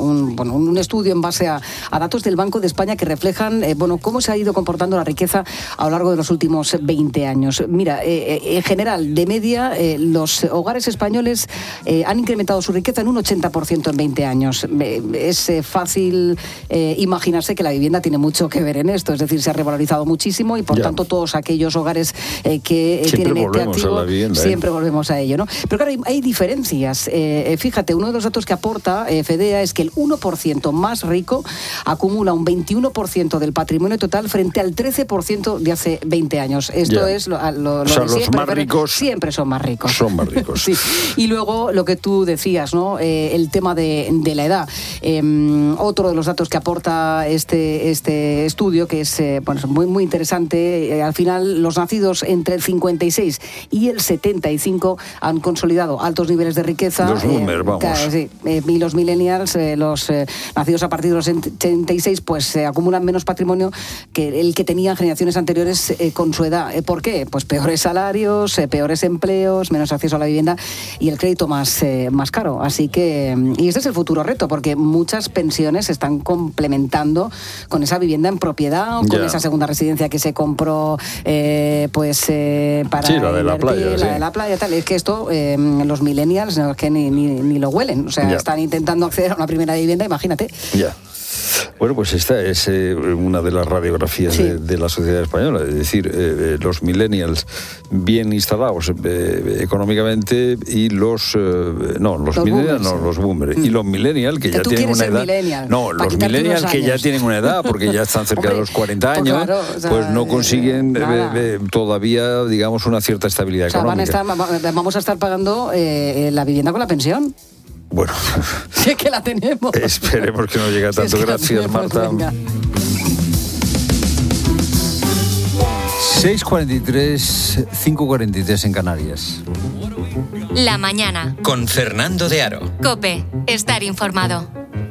un estudio en base a datos del Banco de España que reflejan cómo se ha ido comportando la riqueza a lo largo de los últimos 20 años. Mira, en general, de media, los hogares españoles han incrementado su riqueza en un 80% en 20 años. Es fácil imaginarse que la vivienda tiene mucho que ver en esto, es decir, se ha revalorizado muchísimo y por tanto todos aquellos hogares que siempre tienen este activo, a la vivienda, siempre volvemos a ello, ¿no? Pero claro, hay diferencias. Fíjate, uno de los datos que aporta FEDEA es que el 1% más rico acumula un 21% del patrimonio total frente al 13% de hace 20 años. Esto es lo de los siempre, más ricos siempre son más ricos. Son más ricos. Sí. Y luego lo que tú decías, ¿no? El tema de la edad. Otro de los datos que aporta este estudio, que es muy, muy interesante, al final los nacidos entre el 56 y el 75 han consolidado altos niveles de riqueza. Los boomers, vamos. Y los millennials, los nacidos a partir de los 86, pues acumulan menos patrimonio que el que tenían generaciones anteriores con su edad. ¿Por qué? Pues peores salarios, peores empleos, menos acceso a la vivienda y el crédito más caro. Así que, y este es el futuro reto, porque muchas pensiones se están complementando con esa vivienda en propiedad o con esa segunda residencia que se compró para la de la playa, la de la playa, tal. Es que esto los millennials que ni lo huelen, o sea, están intentando acceder a una primera vivienda, imagínate. Bueno, pues esta es una de las radiografías de la sociedad española, es decir, los millennials bien instalados económicamente y los millennials, no, los boomers. Y los millennials que ya tienen una edad. No, los millennials que ya tienen una edad, porque ya están cerca de los 40 años, pues no consiguen todavía, digamos, una cierta estabilidad económica. Vamos a estar pagando la vivienda con la pensión. Bueno, sí, es que la tenemos. Esperemos que no llegue a tanto. Gracias, Marta. 6:43, 5:43 en Canarias. La mañana. Con Fernando de Aro. COPE. Estar informado.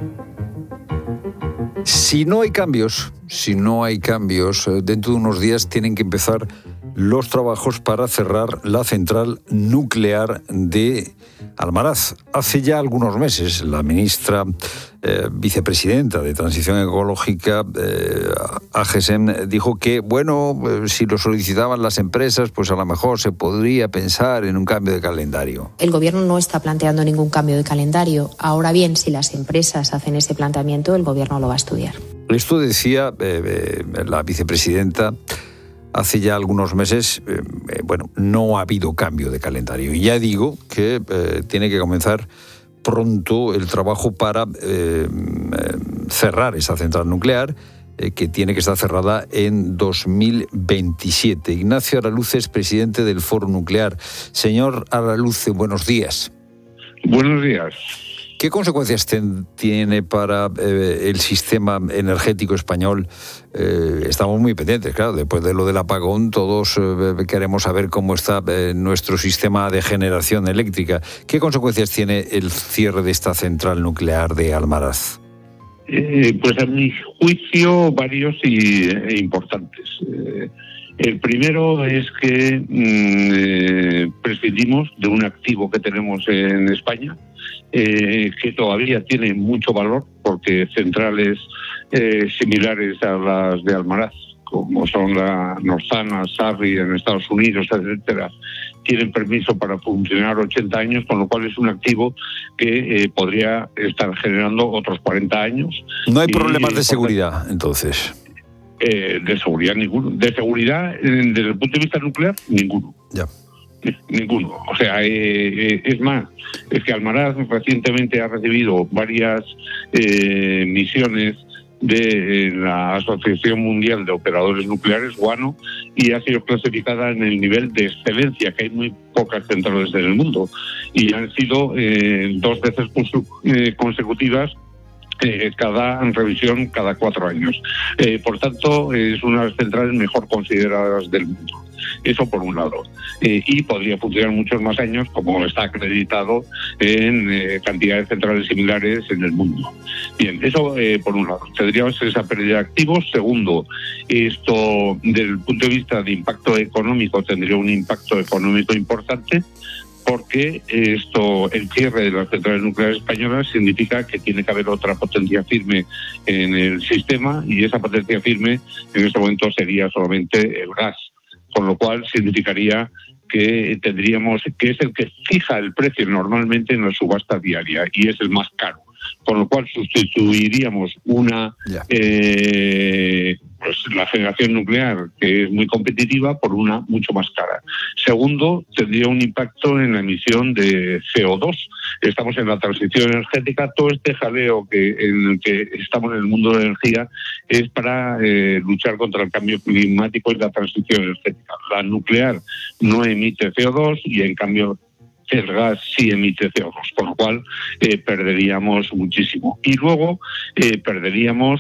Si no hay cambios, dentro de unos días tienen que empezar los trabajos para cerrar la central nuclear de Almaraz. Hace ya algunos meses la ministra vicepresidenta de Transición Ecológica, AGESEM, dijo que, si lo solicitaban las empresas, pues a lo mejor se podría pensar en un cambio de calendario. El Gobierno no está planteando ningún cambio de calendario. Ahora bien, si las empresas hacen ese planteamiento, el Gobierno lo va a estudiar. Esto decía la vicepresidenta hace ya algunos meses, no ha habido cambio de calendario. Y ya digo que tiene que comenzar pronto el trabajo para cerrar esa central nuclear, que tiene que estar cerrada en 2027. Ignacio Araluce es presidente del Foro Nuclear. Señor Araluce, buenos días. Buenos días. ¿Qué consecuencias tiene para el sistema energético español? Estamos muy pendientes, claro, después de lo del apagón todos queremos saber cómo está nuestro sistema de generación eléctrica. ¿Qué consecuencias tiene el cierre de esta central nuclear de Almaraz? Pues a mi juicio varios e importantes. El primero es que prescindimos de un activo que tenemos en España, que todavía tiene mucho valor, porque centrales similares a las de Almaraz, como son la Norzana, Sarri en Estados Unidos, etcétera, tienen permiso para funcionar 80 años, con lo cual es un activo que podría estar generando otros 40 años. No hay problemas de seguridad, entonces. De seguridad ninguno. De seguridad, desde el punto de vista nuclear, ninguno. Ya. Ninguno. O sea, es más, es que Almaraz recientemente ha recibido varias misiones de la Asociación Mundial de Operadores Nucleares, WANO, y ha sido clasificada en el nivel de excelencia, que hay muy pocas centrales en el mundo, y han sido 2 veces consecutivas, cada revisión cada 4 años. Por tanto, es una de las centrales mejor consideradas del mundo. Eso por un lado. Y podría funcionar muchos más años, como está acreditado en cantidad de centrales similares en el mundo. Bien, eso por un lado. Tendríamos esa pérdida de activos. Segundo, esto desde el punto de vista de impacto económico tendría un impacto económico importante, porque el cierre de las centrales nucleares españolas significa que tiene que haber otra potencia firme en el sistema, y esa potencia firme en este momento sería solamente el gas, con lo cual significaría que tendríamos, que es el que fija el precio normalmente en la subasta diaria y es el más caro, con lo cual sustituiríamos la generación nuclear, que es muy competitiva, por una mucho más cara. Segundo, tendría un impacto en la emisión de CO2. Estamos en la transición energética. Todo este jaleo en el que estamos en el mundo de la energía es para luchar contra el cambio climático y la transición energética. La nuclear no emite CO2 y en cambio el gas sí emite CO2, con lo cual perderíamos muchísimo. Y luego perderíamos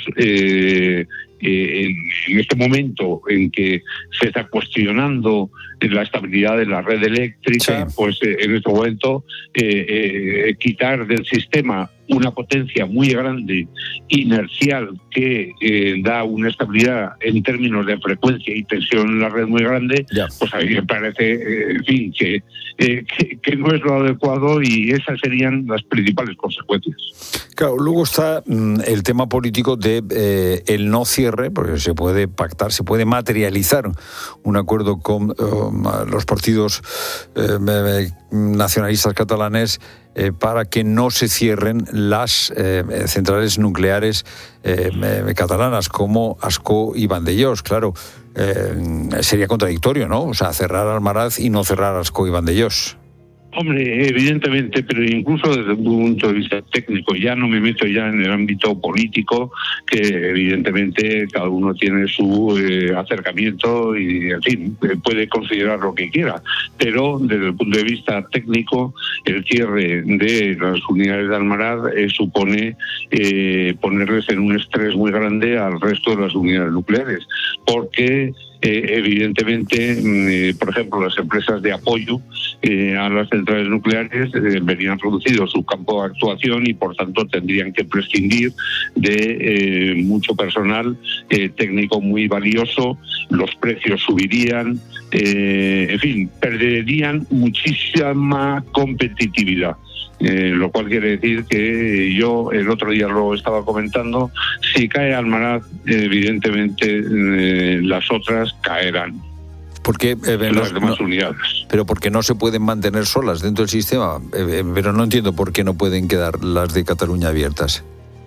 en este momento en que se está cuestionando la estabilidad de la red eléctrica, pues en este momento quitar del sistema una potencia muy grande, inercial, que da una estabilidad en términos de frecuencia y tensión en la red muy grande, pues a mí me parece, en fin, que no es lo adecuado, y esas serían las principales consecuencias. Claro, luego está el tema político de el no cierre, porque se puede pactar, se puede materializar un acuerdo con los partidos nacionalistas catalanes para que no se cierren las centrales nucleares catalanas como Ascó y Vandellós. Claro, sería contradictorio, ¿no? O sea, cerrar Almaraz y no cerrar Ascó y Vandellós. Hombre, evidentemente, pero incluso desde un punto de vista técnico, ya no me meto ya en el ámbito político, que evidentemente cada uno tiene su acercamiento y, en fin, puede considerar lo que quiera, pero desde el punto de vista técnico, el cierre de las unidades de Almaraz supone ponerles en un estrés muy grande al resto de las unidades nucleares, porque evidentemente, por ejemplo, las empresas de apoyo a las centrales nucleares verían reducido su campo de actuación y, por tanto, tendrían que prescindir de mucho personal técnico muy valioso, los precios subirían, en fin, perderían muchísima competitividad. Lo cual quiere decir que yo el otro día lo estaba comentando, si cae Almaraz, evidentemente las otras caerán. Porque las demás unidades. Pero porque no se pueden mantener solas dentro del sistema, pero no entiendo por qué no pueden quedar las de Cataluña abiertas.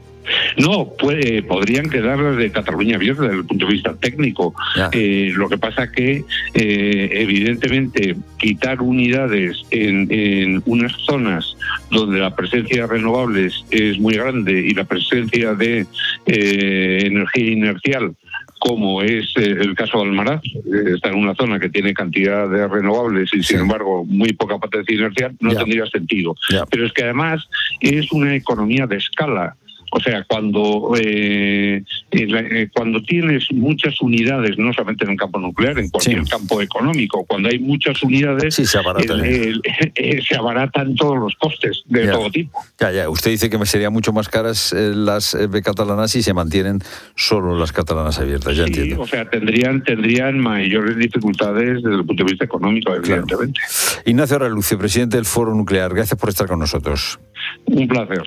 No, podrían quedar de Cataluña abierta desde el punto de vista técnico. Lo que pasa que, evidentemente, quitar unidades en unas zonas donde la presencia de renovables es muy grande y la presencia de energía inercial, como es el caso de Almaraz, está en una zona que tiene cantidad de renovables y sin embargo muy poca potencia inercial, no tendría sentido. Pero es que además es una economía de escala. O sea, cuando tienes muchas unidades, no solamente en el campo nuclear, en cualquier campo económico, cuando hay muchas unidades, se abaratan todos los costes de todo tipo. Usted dice que serían mucho más caras las catalanas si se mantienen solo las catalanas abiertas, entiendo. O sea, tendrían mayores dificultades desde el punto de vista económico, evidentemente. Ignacio Reluce, presidente del Foro Nuclear, gracias por estar con nosotros. Un placer.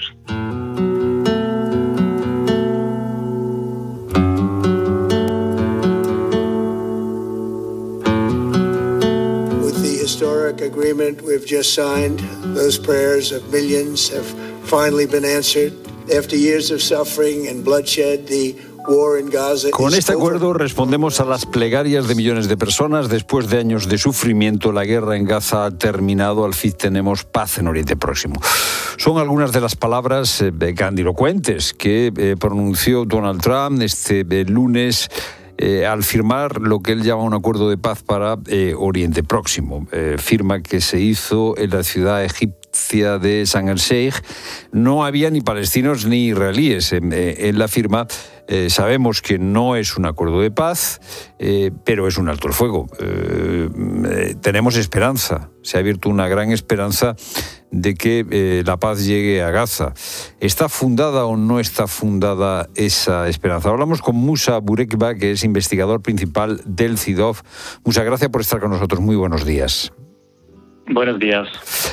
Historic agreement we've just signed, those prayers of millions have finally been answered. After years of suffering and bloodshed, the war in Gaza. Con este acuerdo respondemos a las plegarias de millones de personas. Después de años de sufrimiento, la guerra en Gaza ha terminado. Al fin tenemos paz en Oriente Próximo. Son algunas de las palabras grandilocuentes que pronunció Donald Trump este lunes al firmar lo que él llama un acuerdo de paz para Oriente Próximo. Firma que se hizo en la ciudad egipcia de Sharm el Sheikh. No había ni palestinos ni israelíes en la firma. Sabemos que no es un acuerdo de paz, pero es un alto el fuego. Tenemos esperanza. Se ha abierto una gran esperanza de que la paz llegue a Gaza. ¿Está fundada o no está fundada esa esperanza? Hablamos con Musa Burekba, que es investigador principal del CIDOF. Musa, gracias por estar con nosotros. Muy buenos días. Buenos días.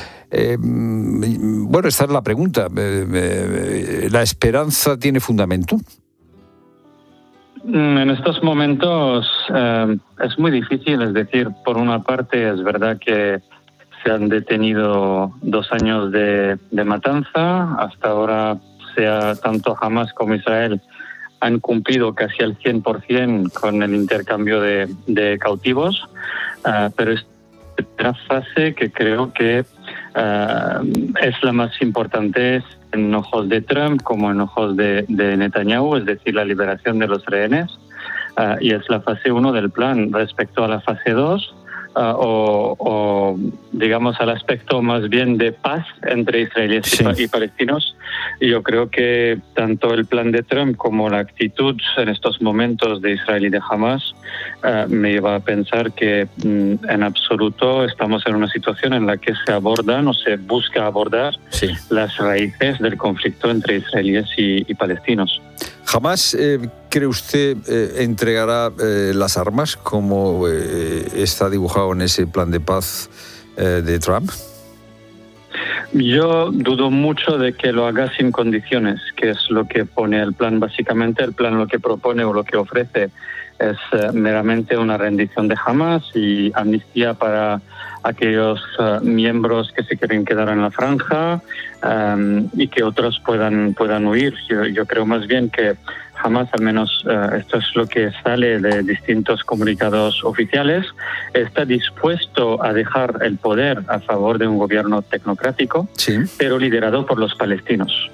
Bueno, esta es la pregunta. ¿La esperanza tiene fundamento? En estos momentos es muy difícil. Es decir, por una parte es verdad que se han detenido 2 años de matanza. Hasta ahora, tanto Hamas como Israel han cumplido casi al 100% con el intercambio de cautivos, pero es otra fase que creo que es la más importante en ojos de Trump como en ojos de Netanyahu, es decir, la liberación de los rehenes, y es la fase 1 del plan. Respecto a la fase 2, o digamos al aspecto más bien de paz entre israelíes y palestinos, yo creo que tanto el plan de Trump como la actitud en estos momentos de Israel y de Hamas me lleva a pensar que en absoluto estamos en una situación en la que se abordan o se busca abordar las raíces del conflicto entre israelíes y palestinos. ¿Jamás cree usted entregará las armas como está dibujado en ese plan de paz de Trump? Yo dudo mucho de que lo haga sin condiciones, que es lo que pone el plan. Básicamente el plan lo que propone o lo que ofrece es meramente una rendición de Hamas y amnistía para aquellos miembros que se quieren quedar en la franja y que otros puedan huir. Yo creo más bien que Hamas, al menos esto es lo que sale de distintos comunicados oficiales, está dispuesto a dejar el poder a favor de un gobierno tecnocrático, pero liderado por los palestinos.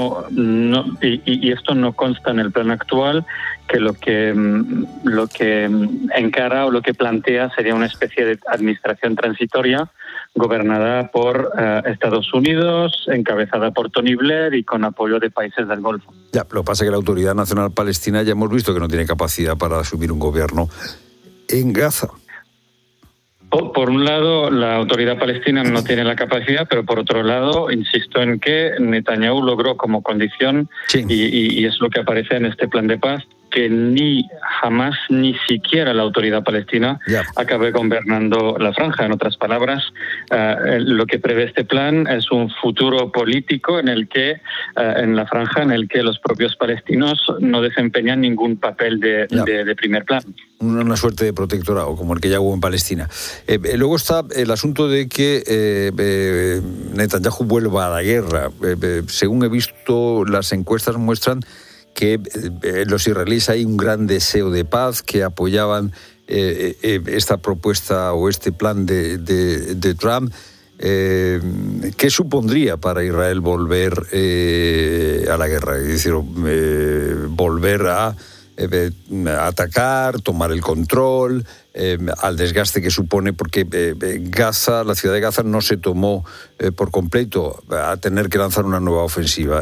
Y esto no consta en el plan actual, que lo que encara o lo que plantea sería una especie de administración transitoria gobernada por Estados Unidos, encabezada por Tony Blair y con apoyo de países del Golfo. Ya, lo que pasa es que la Autoridad Nacional Palestina ya hemos visto que no tiene capacidad para asumir un gobierno en Gaza. Por un lado, la Autoridad Palestina no tiene la capacidad, pero por otro lado, insisto en que Netanyahu logró como condición, y es lo que aparece en este plan de paz, que ni Hamas ni siquiera la autoridad palestina acabe gobernando la franja. En otras palabras, lo que prevé este plan es un futuro político en el que, en la franja, en el que los propios palestinos no desempeñan ningún papel de primer plano. Una suerte de protectorado, como el que ya hubo en Palestina. Luego está el asunto de que Netanyahu vuelva a la guerra. Según he visto, las encuestas muestran que los israelíes hay un gran deseo de paz, que apoyaban esta propuesta o este plan de Trump. ¿Qué supondría para Israel volver a la guerra? Es decir, volver a atacar, tomar el control, al desgaste que supone, porque Gaza, la ciudad de Gaza no se tomó por completo, a tener que lanzar una nueva ofensiva.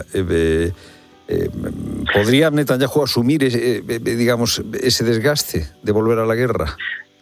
¿Podría Netanyahu asumir ese desgaste de volver a la guerra?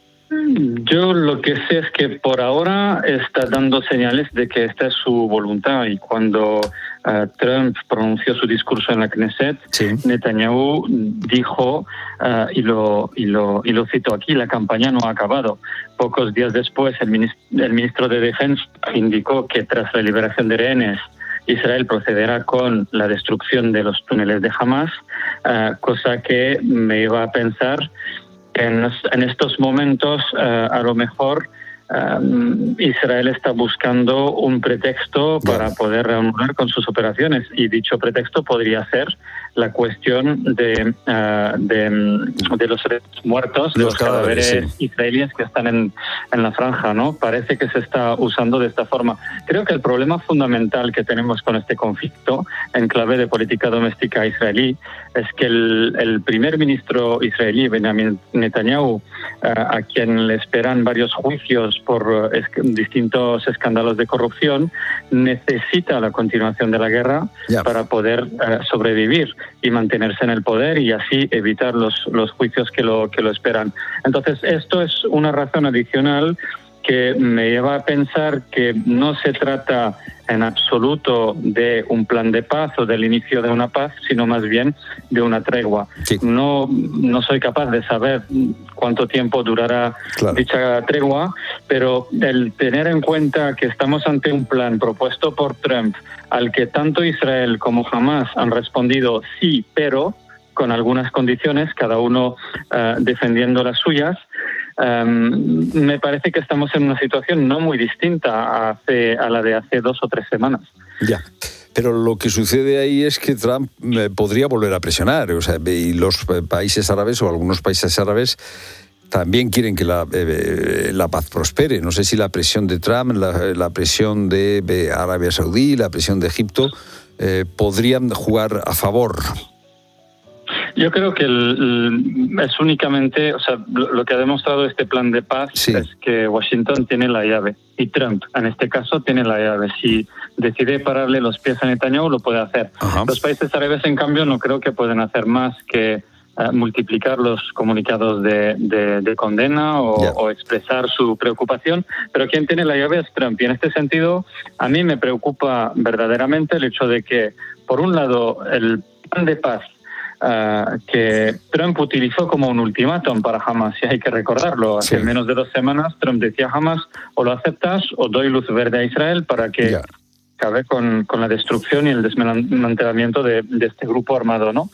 Yo lo que sé es que por ahora está dando señales de que esta es su voluntad, y cuando Trump pronunció su discurso en la Knesset, Netanyahu dijo, y lo cito aquí, la campaña no ha acabado. Pocos días después, el ministro de Defensa indicó que tras la liberación de rehenes, Israel procederá con la destrucción de los túneles de Hamas, cosa que me iba a pensar que en estos momentos a lo mejor Israel está buscando un pretexto para poder reanudar con sus operaciones, y dicho pretexto podría ser la cuestión de los muertos, los cadáveres israelíes que están en la franja, ¿no? Parece que se está usando de esta forma. Creo que el problema fundamental que tenemos con este conflicto en clave de política doméstica israelí es que el primer ministro israelí, Benjamin Netanyahu, a quien le esperan varios juicios por distintos escándalos de corrupción, necesita la continuación de la guerra para poder sobrevivir y mantenerse en el poder, y así evitar los juicios que lo esperan. Entonces, esto es una razón adicional que me lleva a pensar que no se trata en absoluto de un plan de paz o del inicio de una paz, sino más bien de una tregua. No soy capaz de saber cuánto tiempo durará dicha tregua, pero el tener en cuenta que estamos ante un plan propuesto por Trump, al que tanto Israel como Hamas han respondido sí, pero con algunas condiciones, cada uno defendiendo las suyas, me parece que estamos en una situación no muy distinta a la de hace 2 o 3 semanas. Ya. Pero lo que sucede ahí es que Trump podría volver a presionar, y los países árabes o algunos países árabes también quieren que la paz prospere. No sé si la presión de Trump, la presión de Arabia Saudí, la presión de Egipto podrían jugar a favor. Yo creo que es únicamente, lo que ha demostrado este plan de paz es que Washington tiene la llave, y Trump, en este caso, tiene la llave. Si decide pararle los pies a Netanyahu, lo puede hacer. Los países árabes, en cambio, no creo que pueden hacer más que multiplicar los comunicados de condena o expresar su preocupación, pero quien tiene la llave es Trump, y en este sentido a mí me preocupa verdaderamente el hecho de que, por un lado, el plan de paz que Trump utilizó como un ultimátum para Hamas, y hay que recordarlo. Hace menos de 2 semanas Trump decía a Hamas: o lo aceptas o doy luz verde a Israel para que acabe con la destrucción y el desmantelamiento de este grupo armado, ¿no?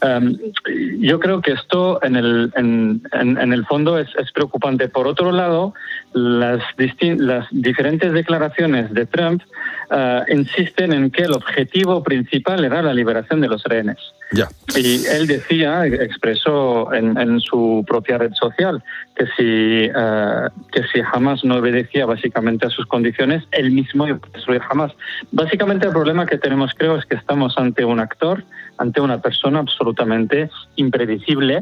Yo creo que esto en el fondo es preocupante. Por otro lado, las diferentes declaraciones de Trump insisten en que el objetivo principal era la liberación de los rehenes. Y él expresó en su propia red social que si Hamas no obedecía básicamente a sus condiciones, él mismo iba a destruir Hamas. Básicamente el problema que tenemos, creo, es que estamos ante un actor, ante una persona absolutamente impredecible,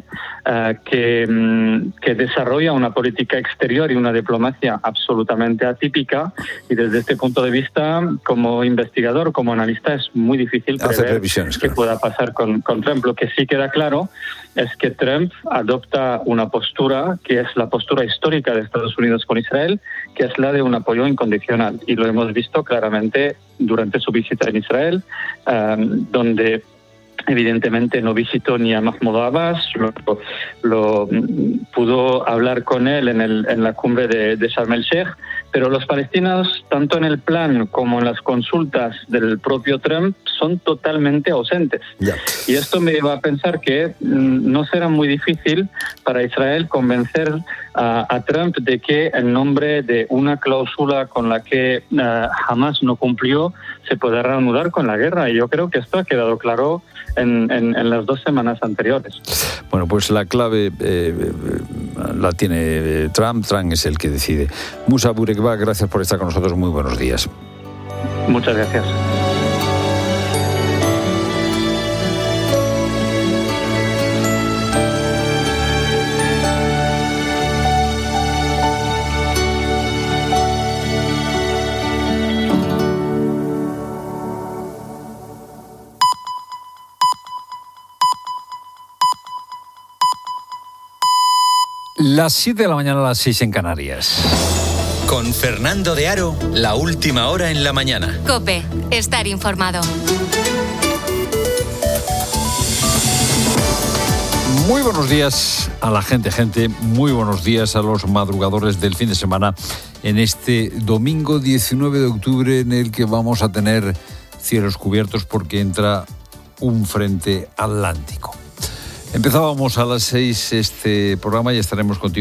que desarrolla una política exterior y una diplomacia absolutamente atípica, y desde este punto de vista, como investigador, como analista, es muy difícil prever qué pueda pasar con Trump. Lo que sí queda claro es que Trump adopta una postura que es la postura histórica de Estados Unidos con Israel, que es la de un apoyo incondicional, y lo hemos visto claramente durante su visita en Israel, donde Evidentemente no visitó ni a Mahmoud Abbas, lo pudo hablar con él en la cumbre de Sharm el Sheikh, pero los palestinos, tanto en el plan como en las consultas del propio Trump, son totalmente ausentes. Y esto me lleva a pensar que no será muy difícil para Israel convencer a Trump de que en nombre de una cláusula con la que Hamas no cumplió, se podrá reanudar con la guerra. Y yo creo que esto ha quedado claro en las 2 semanas anteriores. Bueno, pues la clave la tiene Trump. Trump es el que decide. Musa Burekba, gracias por estar con nosotros. Muy buenos días. Muchas gracias. Las 7 de la mañana, las 6 en Canarias. Con Fernando de Aro, la última hora en la mañana. COPE, estar informado. Muy buenos días a la gente, muy buenos días a los madrugadores del fin de semana en este domingo 19 de octubre en el que vamos a tener cielos cubiertos porque entra un frente atlántico. Empezábamos a las 6 este programa y estaremos contigo